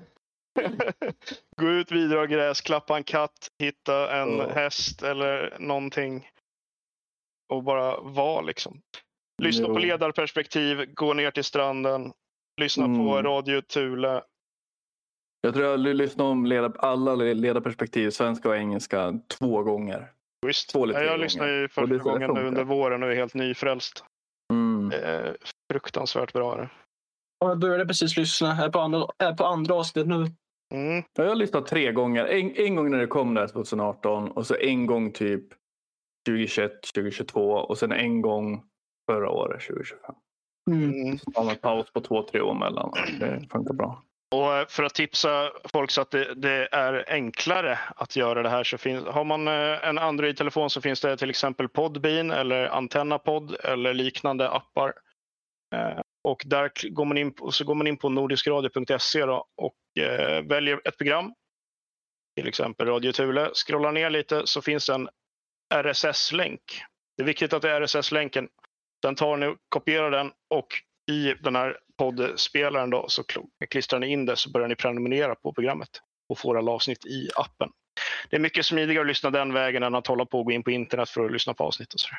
[SPEAKER 1] Gå ut, vidrör gräs, klappa en katt, hitta en
[SPEAKER 2] Ja.
[SPEAKER 1] häst eller någonting. Och bara vara liksom. Lyssna
[SPEAKER 2] Jo.
[SPEAKER 1] på ledarperspektiv, gå ner till stranden, lyssna
[SPEAKER 2] Mm.
[SPEAKER 1] på Radio Thule.
[SPEAKER 2] Jag tror jag lyssnade om leda, alla ledarperspektiv, svenska och engelska, två gånger.
[SPEAKER 1] Visst.
[SPEAKER 2] Två eller tre
[SPEAKER 1] jag
[SPEAKER 2] gånger.
[SPEAKER 1] lyssnade ju
[SPEAKER 2] Och
[SPEAKER 1] första
[SPEAKER 2] det- det
[SPEAKER 1] gången nu
[SPEAKER 2] funkar.
[SPEAKER 1] under våren och är helt nyfrälst.
[SPEAKER 2] Mm.
[SPEAKER 1] Eh, fruktansvärt bra det.
[SPEAKER 4] Ja, jag började precis lyssna. Jag är på andra, jag är på andra avsnitt nu.
[SPEAKER 1] Mm.
[SPEAKER 2] Jag har lyssnat tre gånger. En, en gång när det kom där tjugo arton och så en gång typ tjugo tjugoett, tjugo tjugotvå och sen en gång förra året tjugo tjugofem.
[SPEAKER 1] Mm.
[SPEAKER 2] Så tar man paus på två, tre år mellan. Det funkar bra.
[SPEAKER 1] Och för att tipsa folk så att det, det är enklare att göra det här så finns, har man eh, en Android-telefon så finns det till exempel Podbean eller AntennaPod eller liknande appar. Eh, och där k- går man in på, så går man in på nordiskradio punkt se då, och eh, väljer ett program. Till exempel Radio Thule. Scrollar ner lite så finns en R S S-länk. Det är viktigt att det är R S S-länken. Sen tar ni, kopierar den och i den här poddspelaren då, så kl- klistrar ni in det så börjar ni prenumerera på programmet och får alla avsnitt i appen. Det är mycket smidigare att lyssna den vägen än att hålla på och gå in på internet för att lyssna på avsnitt och sådär.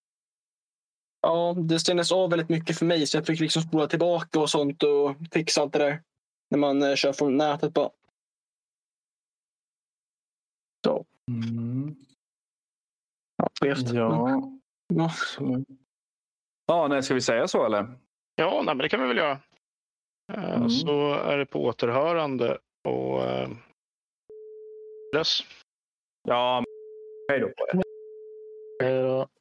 [SPEAKER 4] Ja, det stängdes av väldigt mycket för mig så jag fick liksom spola tillbaka och sånt och fixa allt det där. När man eh, kör från nätet bara. Så,
[SPEAKER 2] Mm.
[SPEAKER 4] ja, skevt.
[SPEAKER 2] Ja.
[SPEAKER 4] Ja.
[SPEAKER 2] Så. Ja, nej, ska vi säga så eller?
[SPEAKER 1] Ja, nej, men det kan vi väl göra. Eh,
[SPEAKER 2] Mm.
[SPEAKER 1] Så är det på återhörande och eh, dess.
[SPEAKER 2] Ja, hej då på er.
[SPEAKER 3] Hej då.